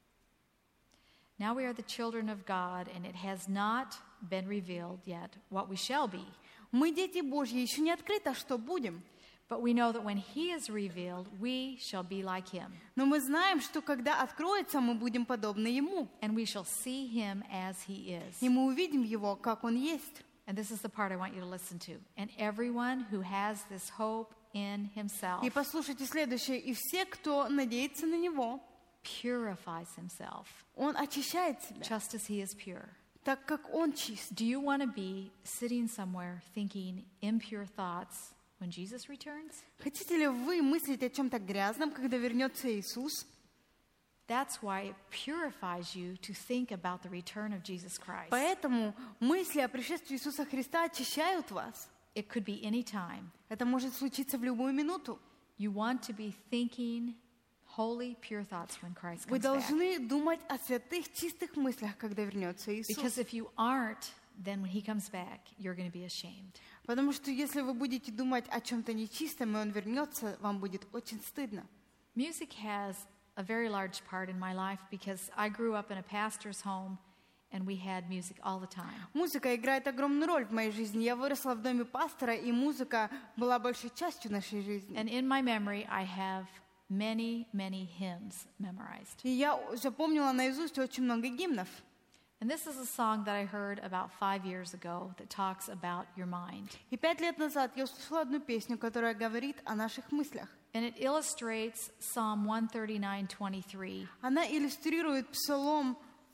Now we are the children of God, and it has not been revealed yet what we shall be. Мы дети Божьи, еще не открыто, что будем. But we know that when He is revealed, we shall be like Him, Но мы знаем, что когда откроется, мы будем подобны Ему. and we shall see Him as He is. И мы увидим Его, как Он есть. And this is the part I want you to listen to. And everyone who has this hope in himself И послушайте следующее. И все, кто надеется на Него, purifies himself, Он очищает себя, just as He is pure. так как Он чист. Do you want to be sitting somewhere thinking impure thoughts when Jesus returns? Хотите ли вы мыслить о чем-то грязном, когда вернется Иисус? That's why it purifies you to think about the return of Jesus Christ. Поэтому мысли о пришествии Иисуса Христа очищают вас. It could be any time. Это может случиться в любую минуту. You want to be thinking holy, pure thoughts when Christ Вы comes back. должны думать о святых, чистых мыслях, когда вернется Иисус. Because if you aren't, then when he comes back, you're going to be ashamed. Потому что если вы будете думать о чем-то нечистом, и Он вернется, вам будет очень стыдно. Music has a very large part in my life because I grew up in a pastor's home and we had music all the time. Музыка играет огромную роль в моей жизни. Я выросла в доме пастора, и музыка была большей частью нашей жизни. And in my memory, I have many, many hymns memorized. И я запомнила наизусть очень много гимнов. And this is a song that I heard about 5 years ago that talks about your mind. И 5 лет назад я услышала одну песню, которая говорит о наших мыслях. And it illustrates Psalm 139:23. Она иллюстрирует Псалом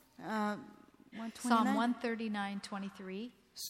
Psalm 139:23,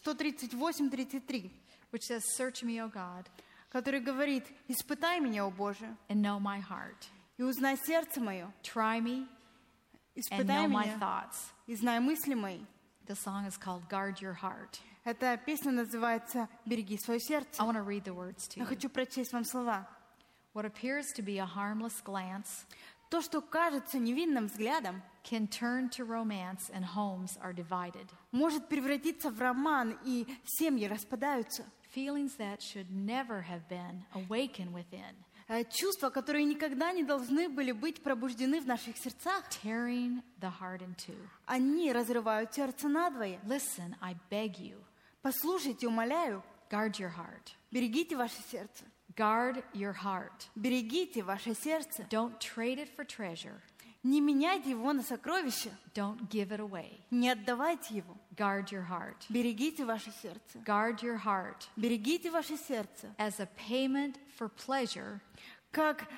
138-33, which says, "Search me, O God, который говорит: «Испытай меня, о Боже, and know my heart. и узнай сердце мое, Try me and испытай know my меня, thoughts." и знай мысли мои». The song is called "Guard Your Heart." Эта песня называется «Береги свое сердце». I want to read the words to Я you. хочу прочесть вам слова. What appears to be a harmless glance То, что кажется невинным взглядом, can turn to romance and homes are divided. может превратиться в роман, и семьи распадаются. Feelings that should never have been awaken within, Чувства, которые никогда не должны были быть пробуждены в наших сердцах, tearing the heart in two. они разрывают сердце надвое. Listen, I beg you, Послушайте, умоляю, guard your heart. берегите ваше сердце. Guard your heart. Берегите ваше сердце. Don't trade it for treasure. Не меняйте его на сокровище. Don't give it away. Не отдавайте его. Guard your heart. Берегите ваше сердце. Guard your heart Берегите ваше сердце. as a payment for pleasure. Как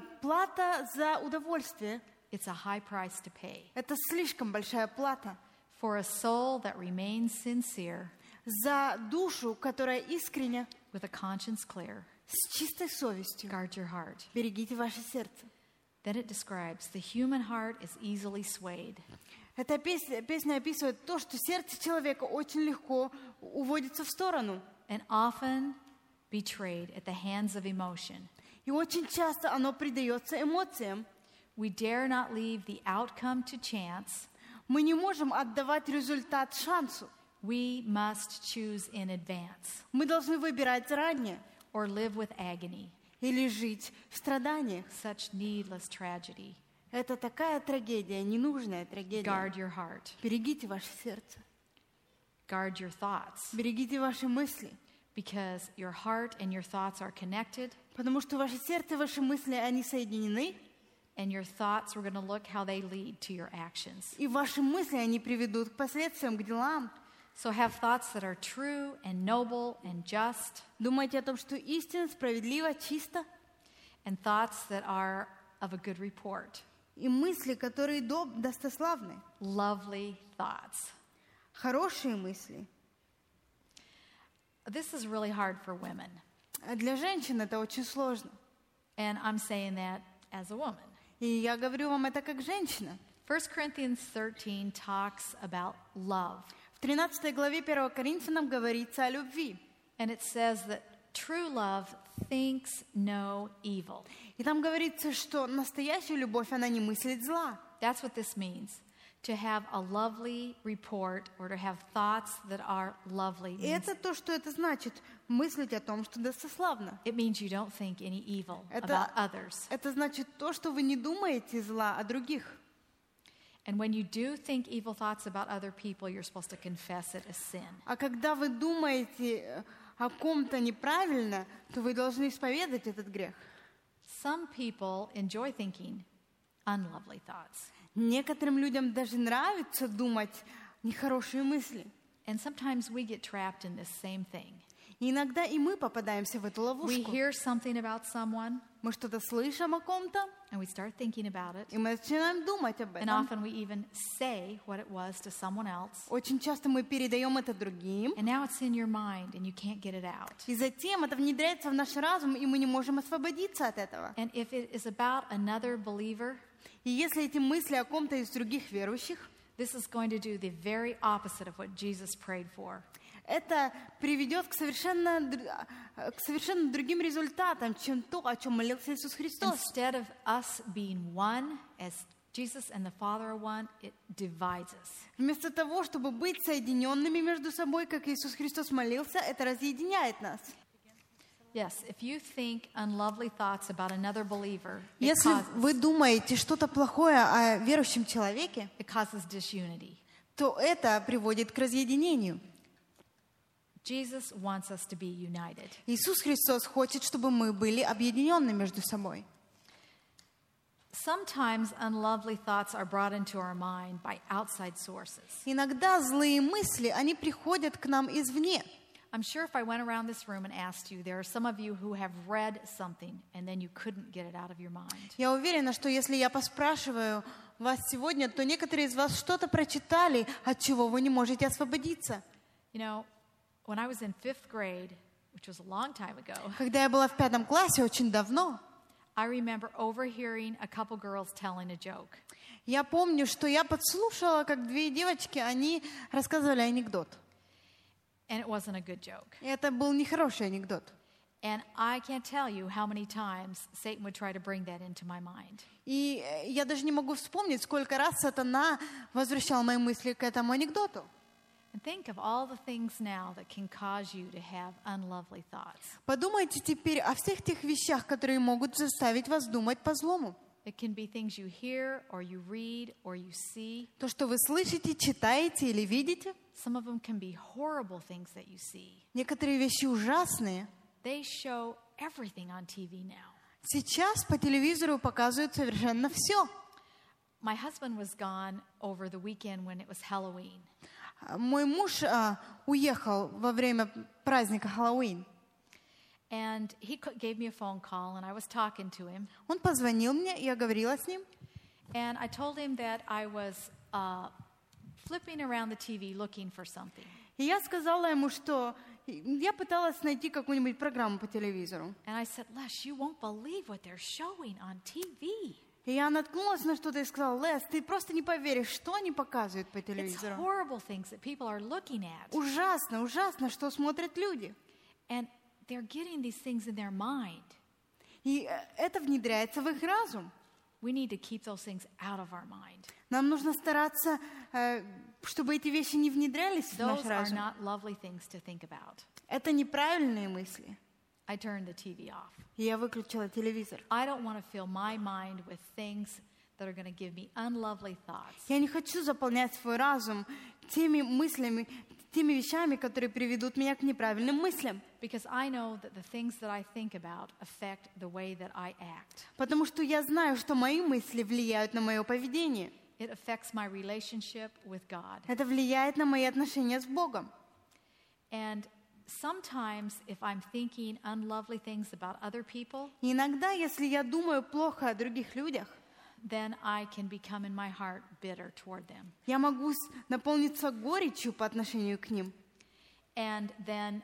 плата за удовольствие. It's a high price to pay. Это слишком большая плата. For a soul that remains sincere За душу, которая искренне, with a conscience clear. с чистой совестью. Guard your heart. Берегите ваше сердце. Then it describes the human heart is easily swayed. Эта песня описывает то, что сердце человека очень легко уводится в сторону. And often betrayed at the hands of emotion. И очень часто оно предается эмоциям. We dare not leave the outcome to chance. Мы не можем отдавать результат шансу. We must choose in advance Мы должны выбирать заранее or live with agony. или жить в страданиях. Such needless tragedy. Это такая трагедия, ненужная трагедия. Guard your heart. Берегите ваше сердце. Guard your thoughts. Берегите ваши мысли. Because your heart and your thoughts are connected, Потому что ваше сердце и ваши мысли, они соединены. and your thoughts are going to look how they lead to your actions. И ваши мысли, они приведут к последствиям, к делам. So have thoughts that are true and noble and just, Думайте о том, что истинно, справедливо, чисто. and thoughts that are of a good report. И мысли, которые достославны. Lovely thoughts. Хорошие мысли. This is really hard for women, А для женщин это очень сложно. and I'm saying that as a woman. И я говорю вам это как женщина. 1 Corinthians 13 talks about love, В 13 главе 1 Коринфянам говорится о любви. and it says that true love thinks no evil. И там говорится, что настоящая любовь, она не мыслит зла. That's what this means. To have a lovely report or to have thoughts that are lovely. И это то, что это значит. Мыслить о том, что достославно. It means you don't think any evil Это- about others. Это значит то, что вы не думаете зла о других. And when you do think evil thoughts about other people, you're supposed to confess it as sin. А когда вы думаете о ком-то неправильно, то вы должны исповедать этот грех. Some people enjoy thinking unlovely thoughts. Некоторым людям даже нравится думать нехорошие мысли. And sometimes we get trapped in this same thing. И иногда и мы попадаемся в эту We ловушку. hear something about someone Мы что-то слышим о ком-то, and we start thinking about it. и мы начинаем думать об And этом. often we even say what it was to someone else. Очень часто мы передаем это другим, And now it's in your mind and you can't get it out. и затем это внедряется в наш разум, и мы не можем освободиться от этого. And if it is about another believer, И если эти мысли о ком-то из других верующих, this is going to do the very opposite of what Jesus prayed for. это приведет к совершенно другим результатам, чем то, о чем молился Иисус Христос. Instead of us being one, as Jesus and the Father are one, it divides us. Вместо того, чтобы быть соединенными между собой, как Иисус Христос молился, это разъединяет нас. Yes, if you think unlovely thoughts about another believer, Если вы думаете что-то плохое о верующем человеке, it causes disunity. то это приводит к разъединению. Jesus wants us to be united. Иисус Христос хочет, чтобы мы были объединены между собой. Sometimes unlovely thoughts are brought into our mind by outside sources. Иногда злые мысли, они приходят к нам извне. I'm sure if I went around this room and asked you, there are some of you who have read something and then you couldn't get it out of your mind. Я уверена, что если я поспрашиваю вас сегодня, то некоторые из вас что-то прочитали, от чего вы не можете освободиться. You know, when I was in 5th grade, which was a long time ago, Когда я была в 5 классе, очень давно, I remember overhearing a couple girls telling a joke. я помню, что я подслушала, как две девочки, они рассказывали анекдот. And it wasn't a good joke. И это был нехороший анекдот. And I can't tell you how many times Satan would try to bring that into my mind. И я даже не могу вспомнить, сколько раз сатана возвращал мои мысли к этому анекдоту. And think of all the things now that can cause you to have unlovely thoughts. Подумайте теперь о всех тех вещах, которые могут заставить вас думать по-злому. It can be things you hear or you read or you see. То, что вы слышите, читаете или видите. Some of them can be horrible things that you see. Некоторые вещи ужасные. They show everything on TV now. Сейчас по телевизору показывают совершенно все. My husband was gone over the weekend when it was Halloween. Мой муж уехал во время праздника Хэллоуин. And he gave me a phone call and I was talking to him. Он позвонил мне, я говорила с ним. And I told him that I was flipping around the TV looking for something. И я сказала ему, что я пыталась найти какую-нибудь программу по телевизору. And I said, Les, you won't believe what they're showing on TV. И я наткнулась на что-то и сказала: Лес, ты просто не поверишь, что они показывают по It's телевизору. horrible things that people are looking at. Ужасно, ужасно, что смотрят люди. And they're getting these things in their mind. И это внедряется в их разум. We need to keep those things out of our mind. Нам нужно стараться, чтобы эти вещи не внедрялись в наш Those are разум. not lovely things to think about. Это неправильные мысли. I turned the TV off. И я выключила телевизор. I don't want to fill my mind with things that are going to give me unlovely thoughts. Я не хочу заполнять свой разум теми мыслями, теми вещами, которые приведут меня к неправильным мыслям. Because I know that the things that I think about affect the way that I act. Потому что я знаю, что мои мысли влияют на мое поведение. It affects my relationship with God. Это влияет на мои отношения с Богом. And sometimes if I'm thinking unlovely things about other people, И иногда, если я думаю плохо о других людях, then I can become in my heart bitter toward them. я могу наполниться горечью по отношению к ним. And then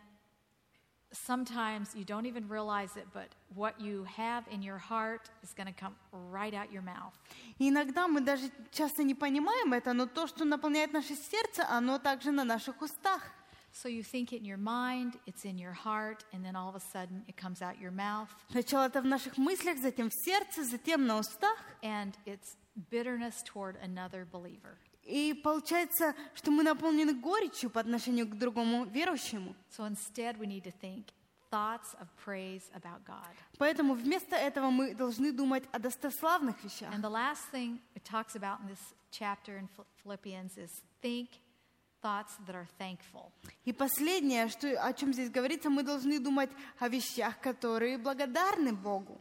sometimes you don't even realize it, but what you have in your heart is going to come right out your mouth. И иногда мы даже часто не понимаем это, но то, что наполняет наше сердце, оно также на наших устах. So you think it in your mind, it's in your heart, and then all of a sudden it comes out your mouth, Сначала это в наших мыслях, затем в сердце, затем на устах. and it's bitterness toward another believer. И получается, что мы наполнены горечью по отношению к другому верующему. So instead we need to think thoughts of praise about God. Поэтому вместо этого мы должны думать о достославных вещах. And the last thing it talks about in this chapter in Philippians is think thoughts that are thankful. И последнее, о чем здесь говорится, мы должны думать о вещах, которые благодарны Богу.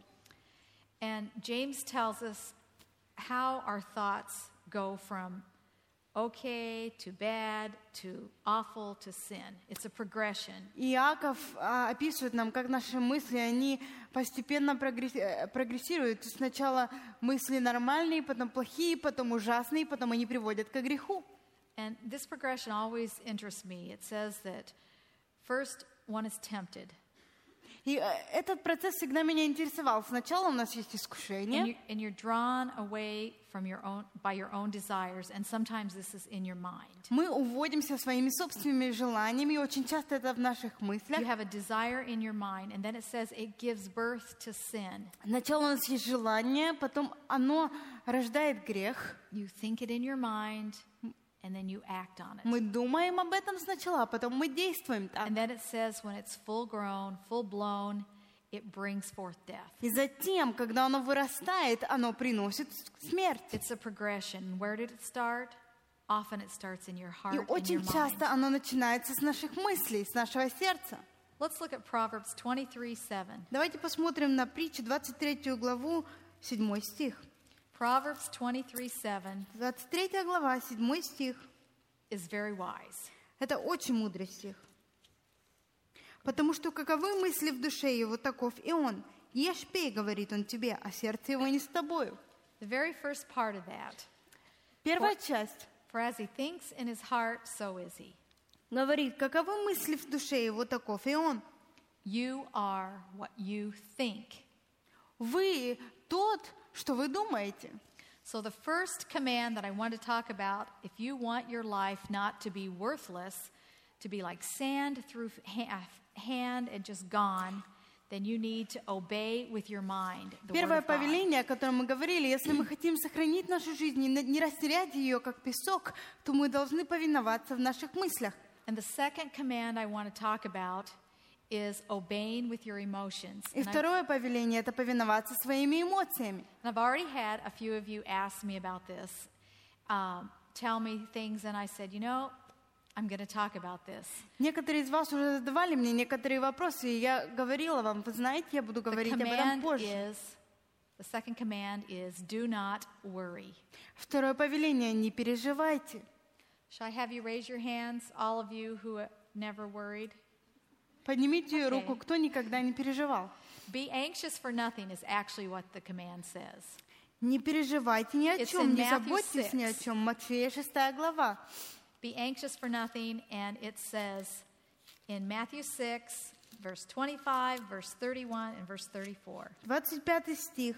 And James tells us how our thoughts go from okay to bad to awful to sin. It's a progression. Иаков описывает нам, как наши мысли, они постепенно прогрессируют. Сначала мысли нормальные, потом плохие, потом ужасные, потом они приводят к греху. And this progression always interests me. It says that first one is tempted. И этот процесс всегда меня интересовал. Сначала у нас есть искушение, And you're drawn away from by your own desires, and sometimes this is in your mind. мы уводимся своими собственными желаниями, и очень часто это в наших мыслях. You have a desire in your mind, and then it says it gives birth to sin. Сначала у нас есть желание, потом оно рождает грех. You think it in your mind, and then you act on it. Мы думаем об этом сначала, а потом мы действуем так. And then it says when it's full grown, full blown, it brings forth death. И затем, когда оно вырастает, оно приносит смерть. It's a progression. Where did it start? Often it starts in your heart И and your очень mind. часто оно начинается с наших мыслей, с нашего сердца. Let's look at Proverbs 23:7. Давайте посмотрим на притчу 23 главу, 7 стих. Proverbs 23:7 23 глава, 7 стих. is very wise. Это очень мудрый стих. «Потому что каковы мысли в душе его, таков и он. Ешь, пей, говорит он тебе, а сердце его не с тобою». The very first part of that. Первая часть For as he thinks in his heart, so is he. говорит, каковы мысли в душе его, таков и он. You are what you think. Вы тот, что вы думаете. So the first command that I want to talk about, if you want your life not to be worthless, to be like sand through hand and just gone, then you need to obey with your mind the word Первое of God. повеление, о котором мы говорили, если мы хотим сохранить нашу жизнь и не растерять ее, как песок, то мы должны повиноваться в наших мыслях. And the second command I want to talk about is obeying with your emotions. И второе повеление – это повиноваться своими эмоциями. And I've already had a few of you ask me about this, tell me things, and I said, you know, I'm going to talk about this. Некоторые из вас уже задавали мне некоторые вопросы, и я говорила вам, вы знаете, я буду говорить об этом позже. The second command is do not worry. Второе повеление – не переживайте. Shall I have you raise your hands, all of you who never worried? Поднимите руку, кто никогда не переживал. Be anxious for nothing is actually what the command says. Не переживайте ни о It's чем, in не Matthew заботьтесь ни о 6. чем. Матфея 6 глава. Be anxious for nothing, and it says in Matthew 6, verse 25, verse 31, and verse 34. 25 стих.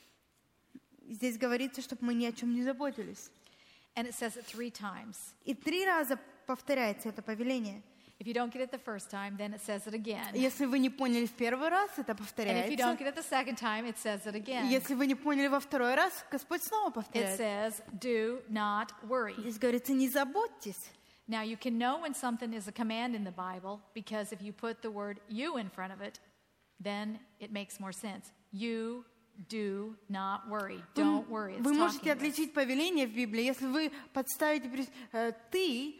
Здесь говорится, чтобы мы ни о чем не заботились. And it says it 3 times. И 3 раза повторяется это повеление. If you don't get it the first time, then it says it again. Если вы не поняли в первый раз, это And if you повторяется. don't get it the second time, it says it again. Если вы не поняли во второй раз, Господь снова It повторяет. says, do not worry. Здесь говорится, не заботьтесь. Now, you can know when something is a command in the Bible because if you put the word you in front of it, then it makes more sense. You do not worry. Don't worry. It's Вы можете talking to us. отличить повеление в Библии. Если вы подставите «ты»,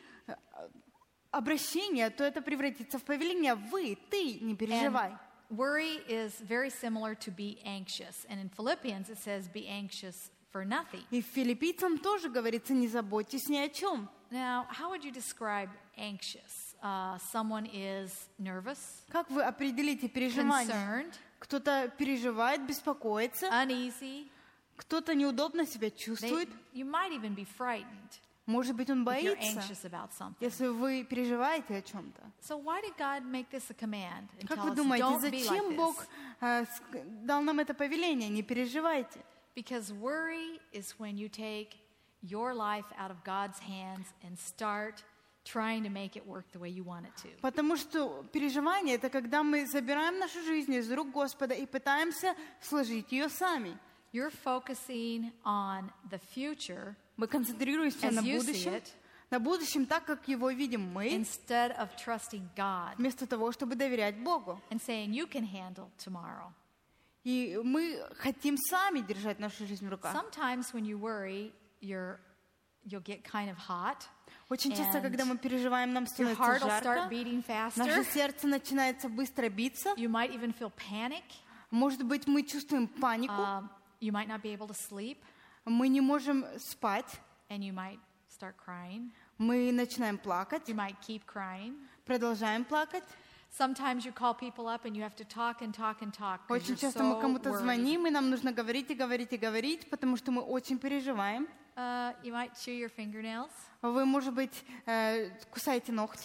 обращение, то это превратится в повеление «вы», «ты», не переживай. And worry is very similar to be anxious. And in Philippians, it says be anxious for nothing. И филиппийцам тоже говорится «не заботьтесь ни о чем». Now, how would you describe anxious? Someone is nervous, Как вы определите переживание? concerned, Кто-то переживает, беспокоится, uneasy. кто-то неудобно себя чувствует. You might even be frightened Может быть, он if you're боится, anxious about something. если вы переживаете о чем-то. So why did God make this a command and Как tell вы us думаете, don't be зачем like Бог this? дал нам это повеление? Не переживайте. Because worry is when you take your life out of God's hands and start trying to make it work the way you want it to. Потому что переживание – это когда мы забираем нашу жизнь из рук Господа и пытаемся сложить ее сами. You're focusing on the future Мы концентрируемся as на you see будущем, it на будущем так, как его видим мы, instead of trusting God вместо того, чтобы доверять Богу. and saying you can handle tomorrow. И мы хотим сами держать нашу жизнь в руках. Sometimes when you worry, you'll get kind of hot. Очень часто, and когда мы переживаем, нам Your становится heart will жарко, start beating наше faster. сердце начинается быстро биться, You might even feel panic. может быть, мы чувствуем панику, You might not be able to sleep, мы не можем спать, and you might start crying. мы начинаем плакать, You might keep crying. продолжаем плакать. Sometimes you call people up and you have to talk and talk and talk because Очень you're часто мы so кому-то worried. звоним, и нам нужно говорить и говорить и говорить, потому что мы очень переживаем. You might chew your fingernails, Вы, может быть, кусаете ногти,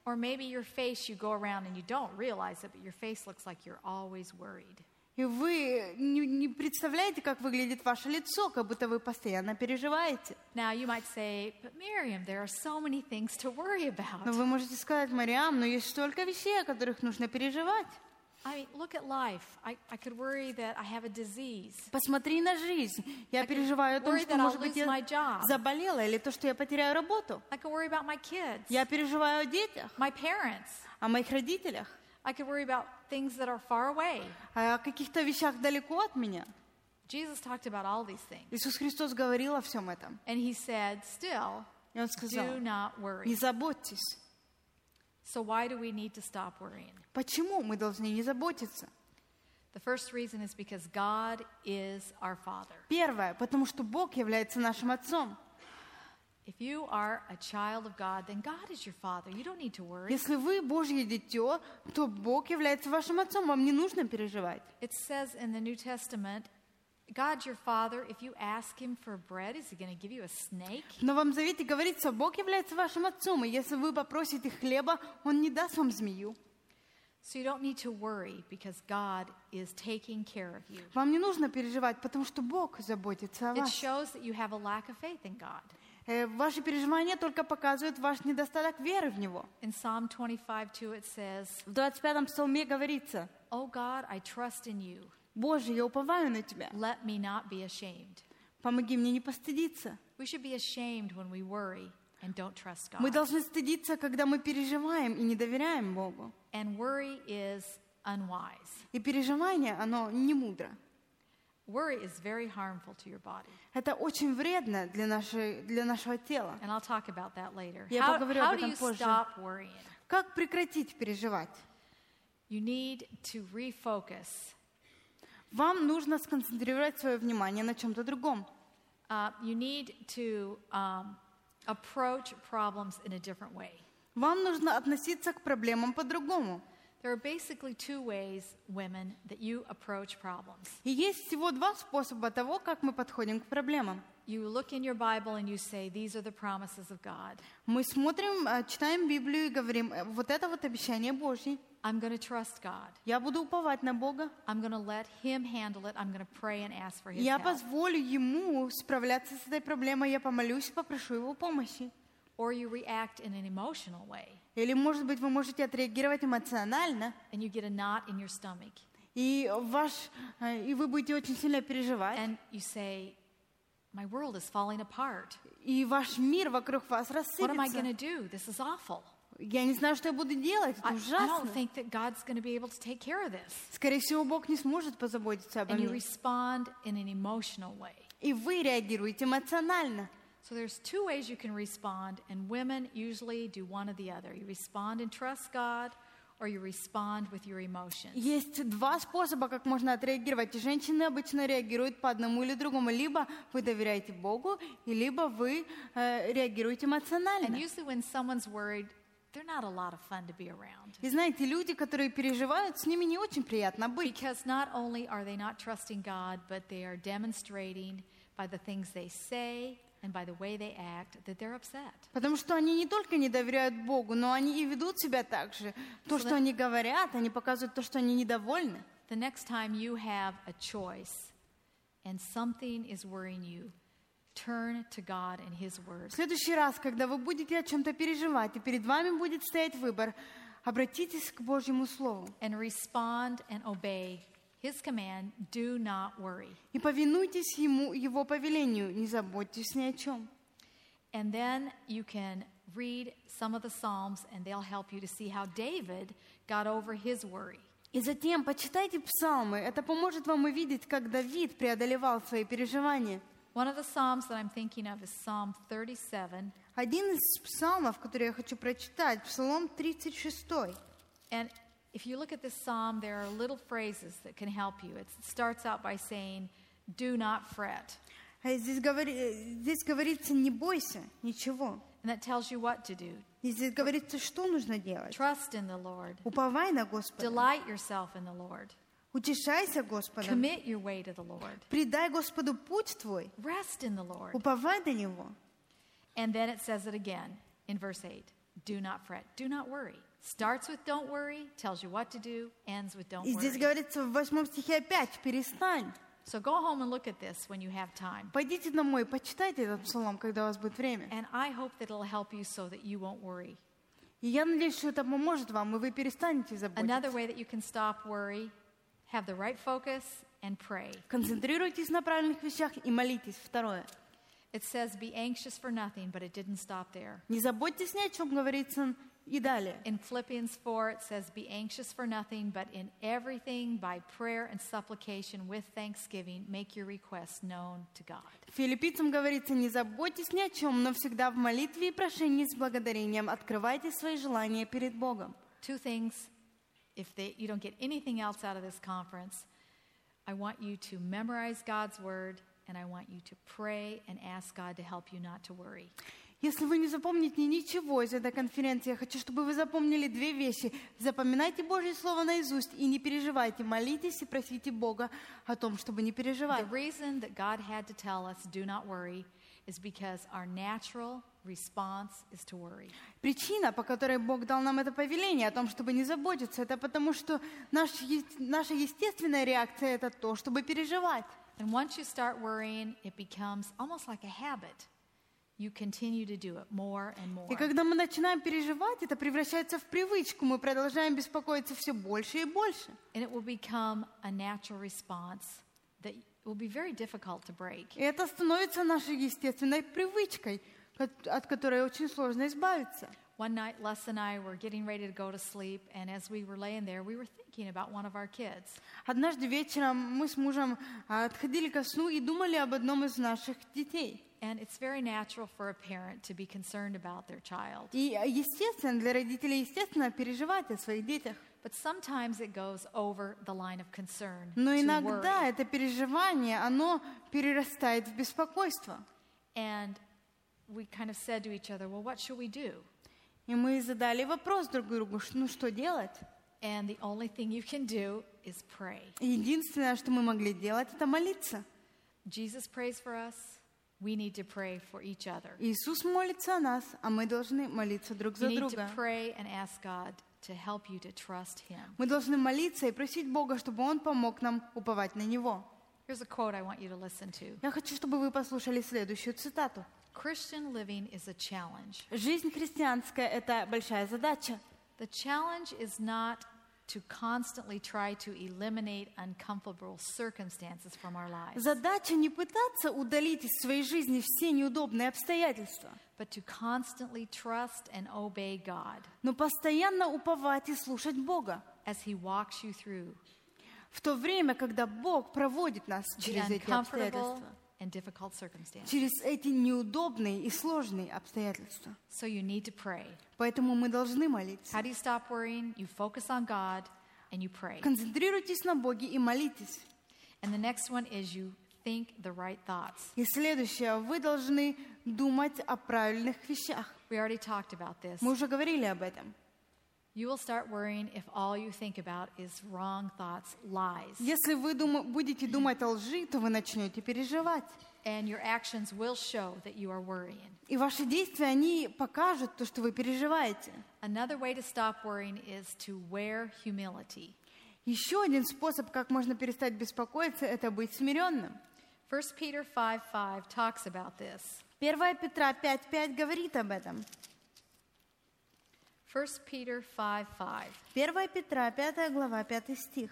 Or maybe your face, you go around and you don't realize it, but your face looks like you're always worried. И вы не представляете, как выглядит ваше лицо, как будто вы постоянно переживаете. Now you might say, but Miriam, there are so many things to worry about. Но вы можете сказать: Мариам, но есть столько вещей, о которых нужно переживать. I mean, look at life. I could worry that I have a disease. Посмотри на жизнь. Я переживаю о том, worry что, that I'll может быть, lose my я job. заболела, или то, что я потеряю работу. I could worry about my kids, Я переживаю о детях, my parents. о моих родителях, I could worry about things that are far away. о каких-то вещах далеко от меня. Jesus talked about all these things. Иисус Христос говорил о всем этом. And he said, still, И Он сказал: do not не worry. заботьтесь. So why do we need to stop worrying? Почему мы должны не заботиться? The first reason is because God is our Father. Первое, потому что Бог является нашим Отцом. If you are a child of God, then God is your Father. You don't need to worry. Если вы Божье дитё, то Бог является вашим Отцом, вам не нужно переживать. It says in the New Testament, God's your Father. If you ask Him for bread, is He going to give you a snake? В Новом Завете говорится: Бог является вашим Отцом, и если вы попросите хлеба, Он не даст вам змею. So you don't need to worry because God is taking care of you. Вам не нужно переживать, потому что Бог заботится о It вас. shows that you have a lack of faith in God. Ваши переживания только показывают ваш недостаток веры в Него. In Psalm 25:2 it says, В 25-м псалме говорится: "Oh God, I trust in you. Боже, я уповаю на Тебя. Let me not be ashamed." Помоги мне не постыдиться. We should be ashamed when we worry and don't trust Мы God. должны стыдиться, когда мы переживаем и не доверяем Богу. And worry is unwise. И переживание, оно не мудро. Worry is very harmful to your body. Это очень вредно для нашего тела. And I'll talk about that later. Я How поговорю об do этом you позже. stop worrying? Как прекратить переживать? You need to refocus. Вам нужно сконцентрировать свое внимание на чем-то другом. You need to approach problems in a different way. Вам нужно относиться к проблемам по-другому. There are basically two ways, women, that you approach problems. И есть всего два способа того, как мы подходим к проблемам. You look in your Bible and you say, these are the promises of God. Мы смотрим, читаем Библию и говорим: вот это вот обещание Божье. I'm going to trust God. Я буду уповать на Бога. I'm going to let Him handle it. I'm going to pray and ask for His Я help. позволю Ему справляться с этой проблемой. Я помолюсь, попрошу Его помощи. Or you react in an emotional way Или, может быть, вы можете отреагировать эмоционально, and you get a knot in your stomach и вы будете очень сильно переживать, and you say, my world is falling apart. и ваш мир вокруг вас What am I going to рассыпется. do? This is awful. Я не знаю, что я буду делать, это I don't ужасно. think that God's going to be able to take care of this. Скорее всего, Бог не сможет позаботиться обо And you мне. respond in an emotional way. И вы реагируете эмоционально. So there's two ways you can respond, and women usually do one or the other. You respond and trust God, or you respond with your emotions. Есть два способа, как можно отреагировать. И женщины обычно реагируют по одному или другому. Либо вы доверяете Богу, и либо вы реагируете And эмоционально. usually when someone's worried, they're not a lot of fun to be around. И знаете, люди, которые переживают, с ними не очень приятно быть. Because not only are they not trusting God, but they are demonstrating by the things they say and by the way they act that they're upset. Потому что они не только не доверяют Богу, но они и ведут себя так же. То, что они говорят, они показывают то, что они недовольны. The next time you have a choice and something is worrying you, turn to God and His Word. В следующий раз, когда вы будете о чем-то переживать, и перед вами будет стоять выбор, обратитесь к Божьему Слову And respond and obey His command, do not worry. и повинуйтесь Его повелению, не заботьтесь ни о чем. And then you can read some of the Psalms and they'll help you to see how David got over his worry. И затем почитайте псалмы, это поможет вам увидеть, как Давид преодолевал свои переживания. One of the Psalms that I'm thinking of is Psalm 37. Один из псалмов, который я хочу прочитать, Псалом 36. And if you look at this psalm, there are little phrases that can help you. It starts out by saying, do not fret. Здесь говорится: не бойся ничего. And that tells you what to do. И здесь говорится, что нужно делать. Trust in the Lord. Уповай на Господа, Delight yourself in the Lord. утешайся Господом, Commit your way to the Lord. предай Господу путь твой, Rest in the Lord. уповай на Него. And then it says it again in verse 8. do not fret, do not worry. Starts with don't worry, tells you what to do, ends with don't И здесь worry. говорится в 8 стихе опять: перестань. So go home and look at this when you have time. Пойдите домой, почитайте этот псалом, когда у вас будет время. And I hope that it'll help you so that you won't worry. И я надеюсь, что это поможет вам, и вы перестанете Another заботиться. way that you can stop worry, have the right focus and pray. Концентрируйтесь на правильных вещах и молитесь. Второе. It says be anxious for nothing, but it didn't stop there. Не заботьтесь ни о чем, говорится, и далее. In Philippians 4, it says, be anxious for nothing, but in everything, by prayer and supplication, with thanksgiving, make your requests known to God. Филиппийцам говорится: не заботьтесь ни о чем, но всегда в молитве и прошении с благодарением открывайте свои желания перед Богом. Two things, if you don't get anything else out of this conference, I want you to memorize God's word, and I want you to pray and ask God to help you not to worry. Если вы не запомните ничего из этой конференции, я хочу, чтобы вы запомнили две вещи. Запоминайте Божье Слово наизусть и не переживайте. Молитесь и просите Бога о том, чтобы не переживать. The reason that God had to tell us do not worry is because our natural response is to worry. Причина, по которой Бог дал нам это повеление о том, чтобы не заботиться, это потому, что наша естественная реакция — это то, чтобы переживать. And once you start worrying, it becomes almost like a habit. You continue to do it more and more. И когда мы начинаем переживать, это превращается в привычку. Мы продолжаем беспокоиться все больше и больше. And it will become a natural response that will be very difficult to break. И это становится нашей естественной привычкой, от которой очень сложно избавиться. One night, Les and I were getting ready to go to sleep, and as we were laying there, we were thinking about one of our kids. Однажды вечером мы с мужем отходили ко сну и думали об одном из наших детей. And it's very natural for a parent to be concerned about their child. И естественно, для родителей естественно переживать о своих детях. But sometimes it goes over the line of concern Но to иногда worry. это переживание, оно перерастает в беспокойство. And we kind of said to each other, well, what should we do? И мы задали вопрос друг другу: ну что делать? And the only thing you can do is pray. Единственное, что мы могли делать, это молиться. Jesus prays for us. We need to pray for each other. Иисус молится о нас, а мы должны молиться друг You за need to друга. pray and ask God to help you to trust Him. Мы должны молиться и просить Бога, чтобы Он помог нам уповать на Него. Here's a quote I want you to listen to. Я хочу, чтобы вы послушали следующую цитату. Christian living is a challenge. Жизнь христианская — это большая задача. The challenge is not to constantly try to eliminate uncomfortable circumstances from our lives, Задача не пытаться удалить из своей жизни все неудобные обстоятельства, but to constantly trust and obey God но постоянно уповать и слушать Бога. as He walks you through В то время, когда Бог проводит нас the через эти uncomfortable обстоятельства, and difficult circumstances. через эти неудобные и сложные обстоятельства. So you need to pray. Поэтому мы должны молиться. How do you stop worrying? You focus on God and you pray. Концентрируйтесь на Боге и молитесь. And the next one is you think the right thoughts. И следующее, вы должны думать о правильных вещах. We already talked about this. Мы уже говорили об этом. You will start worrying if all you think about is wrong thoughts, lies. Если вы будете думать о лжи, то вы начнете переживать. And your actions will show that you are worrying. И ваши действия, они покажут то, что вы переживаете. Another way to stop worrying is to wear humility. Еще один способ, как можно перестать беспокоиться, это быть смиренным. 1 Peter 5:5 talks about this. 1 Петра 5:5 говорит об этом. 1 Peter 5:5. 1 Петра 5 глава 5 стих.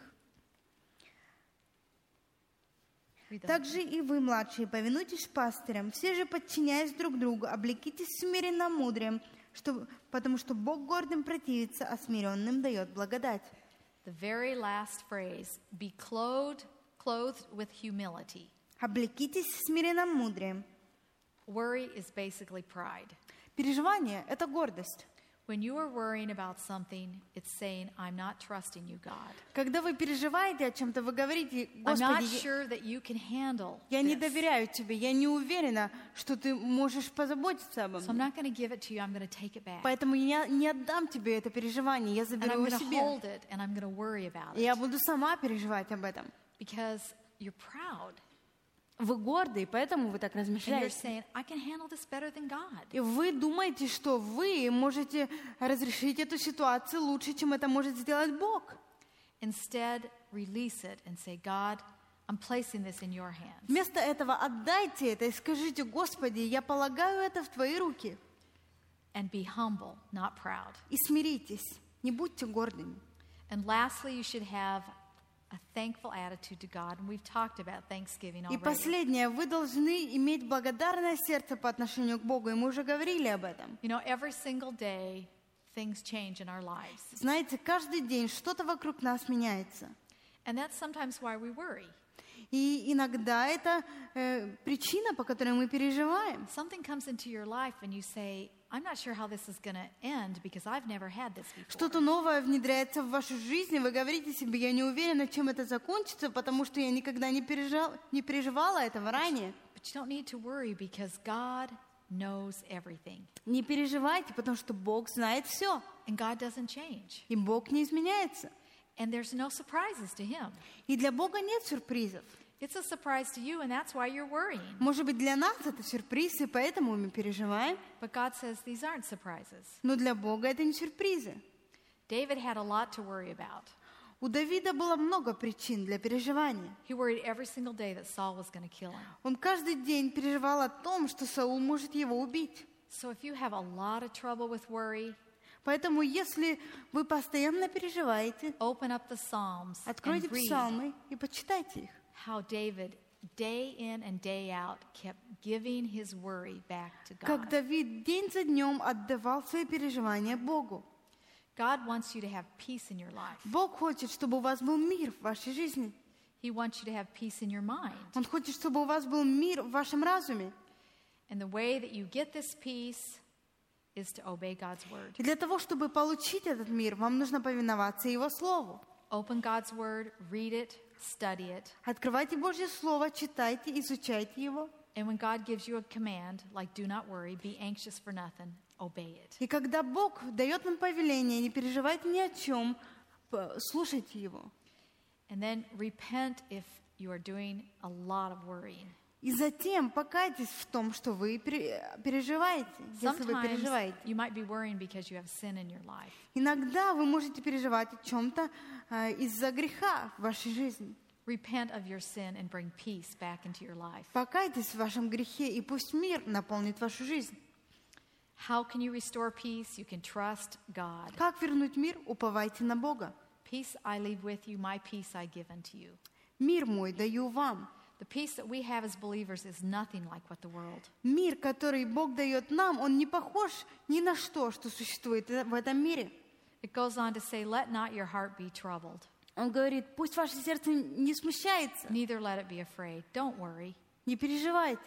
Read that. Также и вы, младшие, повинуйтесь пастырям, все же подчиняясь друг другу, облекитесь смиренно мудрием, потому что Бог гордым противится, а смиренным дает благодать. The very last phrase, be clothed with humility. Облекитесь смиренным мудрием. Worry is basically pride. Переживание — это гордость. When you are worrying about something, it's saying, I'm not trusting you, God. Когда вы переживаете о чем-то, вы говорите: I'm not Господи, sure that you can handle я не this. доверяю Тебе, я не уверена, что Ты можешь позаботиться обо So I'm мне. not going to give it to you, I'm going to take it back. Поэтому я не отдам Тебе это переживание, я And заберу I'm его going to себе. hold it, and I'm going to worry about И я it. буду сама переживать об этом. Because you're proud. Вы горды, и поэтому вы так And you're размышляете. saying, I can handle this better than God. И вы думаете, что вы можете разрешить эту ситуацию лучше, чем это может сделать Бог. Instead, release it and say, God, I'm placing this in your hands. Вместо этого отдайте это и скажите: Господи, я полагаю это в Твои руки. And be humble, not proud. И смиритесь, не будьте гордыми. And lastly, you should have a thankful attitude to God. And we've talked about Thanksgiving И already. последнее, вы должны иметь благодарное сердце по отношению к Богу, и мы уже говорили об этом. You know, every single day, things change in our lives. Знаете, каждый день что-то вокруг нас меняется. And that's sometimes why we worry. И иногда это причина, по которой мы переживаем. Something comes into your life and you say, I'm not sure how this is going to end because I've never had this before. Что-то новое внедряется в вашу жизнь, и вы говорите себе: я не уверена, чем это закончится, потому что я никогда не переживала этого ранее. But you don't need to worry because God knows everything. Не переживайте, потому что Бог знает все, And God doesn't change. и Бог не изменяется. And there's no surprises to Him. И для Бога нет сюрпризов. It's a surprise to you, and that's why you're worrying. Может быть, для нас это сюрприз, и поэтому мы переживаем, But God says these aren't surprises. но для Бога это не сюрпризы. David had a lot to worry about. У Давида было много причин для переживания. He worried every single day that Saul was going to kill him. Он каждый день переживал о том, что Саул может его убить. So if you have a lot of trouble with worry, Поэтому, если вы постоянно переживаете, open up the Psalms and откройте read псалмы и почитайте их. how David, day in and day out, kept giving his worry back to Как God. Давид день за днем отдавал свои переживания Богу. God wants you to have peace in your life. Бог хочет, чтобы у вас был мир в вашей жизни. He wants you to have peace in your mind. Он хочет, чтобы у вас был мир в вашем разуме. And the way that you get this peace is to obey God's word. И для того, чтобы получить этот мир, вам нужно повиноваться Его Слову. Open God's word, read it, study it. Открывайте Божье Слово, читайте, изучайте его. And when God gives you a command, like do not worry, be anxious for nothing, obey it. И когда Бог дает нам повеление, не переживайте ни о чем, слушайте Его. And then repent if you are doing a lot of worrying. И затем покайтесь в том, что вы переживаете, если вы Sometimes переживаете. you might be worrying because you have sin in your life. Иногда вы можете переживать о чем-то из-за греха в вашей жизни. Repent of your sin and bring peace back into your life. Покайтесь в вашем грехе, и пусть мир наполнит вашу жизнь. How can you restore peace? You can trust God. Как вернуть мир? Уповайте на Бога. Peace I leave with you, my peace I give unto you. Мир мой даю вам. The peace that we have as believers is nothing like what the world. Мир, который Бог дает нам, он не похож ни на что, что существует в этом мире. It goes on to say, let not your heart be troubled, Он говорит: пусть ваше сердце не смущается, neither let it be afraid. Don't worry. не переживайте.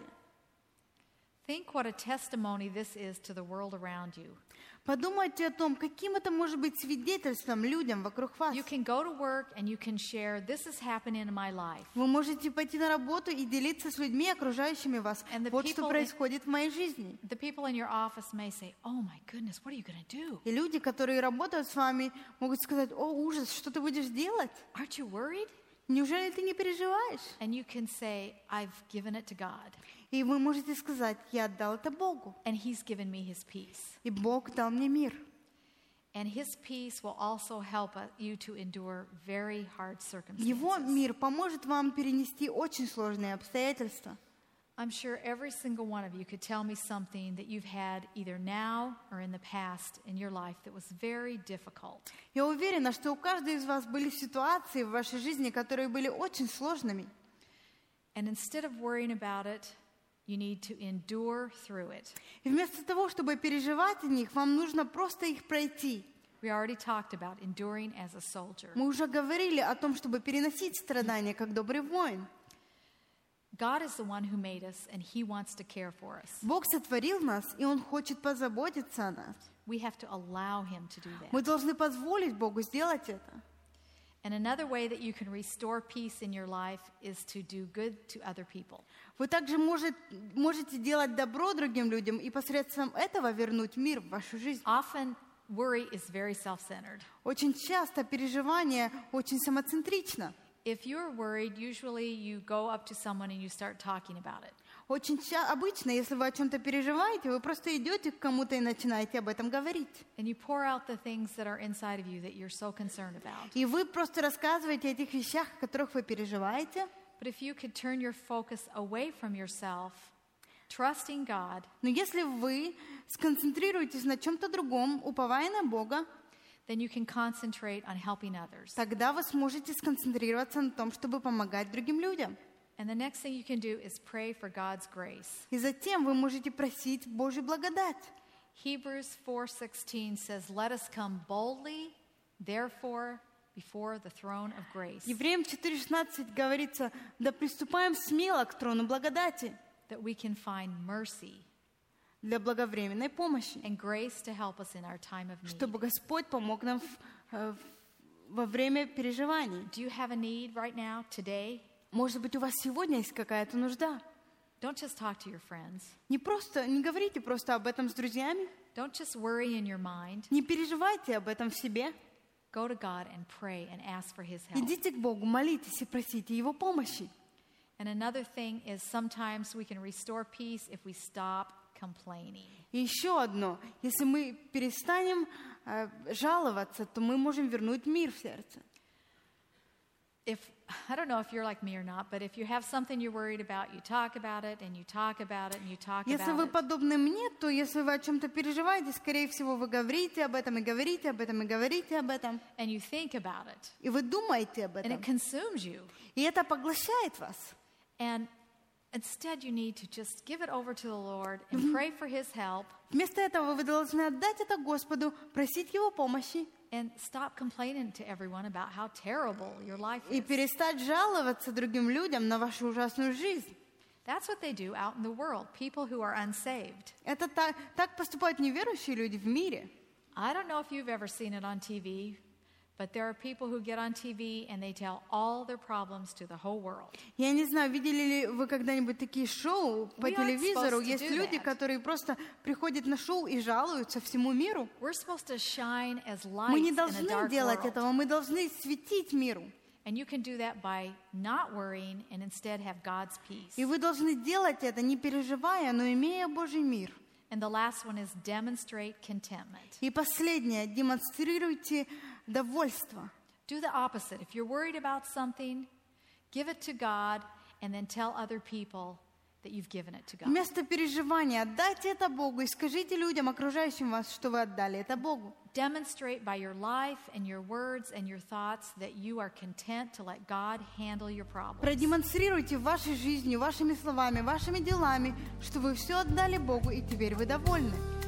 Think what a testimony this is to the world around you. Подумайте о том, каким это может быть свидетельством людям вокруг вас. You can go to work and you can share, this is happening in my life. Вы можете пойти на работу и делиться с людьми, окружающими вас. And the Вот что people происходит в моей жизни. The people in your office may say, oh my goodness, what are you going to do? И люди, которые работают с вами, могут сказать: о, ужас, что ты будешь делать? Aren't you worried? Неужели ты не переживаешь? And you can say, I've given it to God, И вы можете сказать: я отдал это Богу, and He's given me His peace. и Бог дал мне мир. And His peace will also help you to endure very hard Его circumstances. мир поможет вам перенести очень сложные обстоятельства. I'm sure every single one of you could tell me something that you've had either now or in the past in your life that was very difficult. Я уверена, что у каждой из вас были ситуации в вашей жизни, которые были очень сложными. And instead of worrying about it, you need to endure through it. И вместо того, чтобы переживать о них, вам нужно просто их пройти. We already talked about enduring as a soldier. Мы уже говорили о том, чтобы переносить страдания, как добрый воин. God is the one who made us, and He wants to care for us. Бог сотворил нас, и Он хочет позаботиться о нас. We have to allow Him to do Мы that. должны позволить Богу сделать это. And another way that you can restore peace in your life is to do good to other people. Вы также можете делать добро другим людям и посредством этого вернуть мир в вашу жизнь. Often, worry is very self-centered. Очень часто переживание очень самоцентрично. If you're worried, usually you go up to someone and you start talking about it. Очень обычно, если вы о чем-то переживаете, вы просто идете к кому-то и начинаете об этом говорить. And you pour out the things that are inside of you that you're so concerned about. И вы просто рассказываете о этих вещах, о которых вы переживаете. But if you could turn your focus away from yourself, trusting God, Но если вы сконцентрируетесь на чем-то другом, уповая на Бога, then you can concentrate on helping others. тогда вы сможете сконцентрироваться на том, чтобы помогать другим людям. And the next thing you can do is pray for God's grace. И затем вы можете просить Божью благодать. Hebrews 4:16 says, "Let us come boldly, therefore, before the throne of grace, Евреям 4:16 говорится: «Да приступаем смело к трону благодати that we can find mercy для благовременной помощи, and grace to help us in our time of need." чтобы Господь помог нам во время переживаний». Do you have a need right now, today? Может быть, у вас сегодня есть какая-то нужда. Don't just talk to your friends. Не говорите просто об этом с друзьями, Don't just worry in your mind. не переживайте об этом в себе. Go to God and pray and ask for His help. Идите к Богу, молитесь и просите Его помощи. And another thing is sometimes we can restore peace if we stop complaining. И еще одно. Если мы перестанем жаловаться, то мы можем вернуть мир в сердце. I don't know if you're like me or not, but if you have something you're worried about, you talk about it and you talk about it and you talk Если about вы it. подобны мне, то если вы о чем-то переживаете, скорее всего, вы говорите об этом и говорите об этом и говорите об этом. And you think about it. И вы думаете об And этом. it consumes you. И это поглощает вас. And instead you need to just give it over to the Lord and pray for His help Вместо этого вы должны отдать это Господу, просить Его помощи and stop complaining to everyone about how terrible your life и is. перестать жаловаться другим людям на вашу ужасную жизнь. That's what they do out in the world, people who are unsaved. Это так поступают неверующие люди в мире. I don't know if you've ever seen it on TV, but there are people who get on TV and they tell all their problems to the whole world. Я не знаю, видели ли вы когда-нибудь такие шоу по We aren't телевизору? supposed to Есть do люди, that. которые просто приходят на шоу и жалуются всему миру. We're supposed to shine as Мы не lights in a должны dark делать world. этого, мы должны светить миру. And you can do that by not worrying and instead have God's peace. И вы должны делать это, не переживая, но имея Божий мир. And the last one is demonstrate contentment. И последнее, демонстрируйте довольство. Do the opposite. If you're worried about something, give it to God and then tell other people that you've given it to God. Вместо переживания отдайте это Богу и скажите людям, окружающим вас, что вы отдали это Богу. Demonstrate by your life and your words and your thoughts that you are content to let God handle your problems. Продемонстрируйте вашей жизнью, вашими словами, вашими делами, что вы все отдали Богу и теперь вы довольны.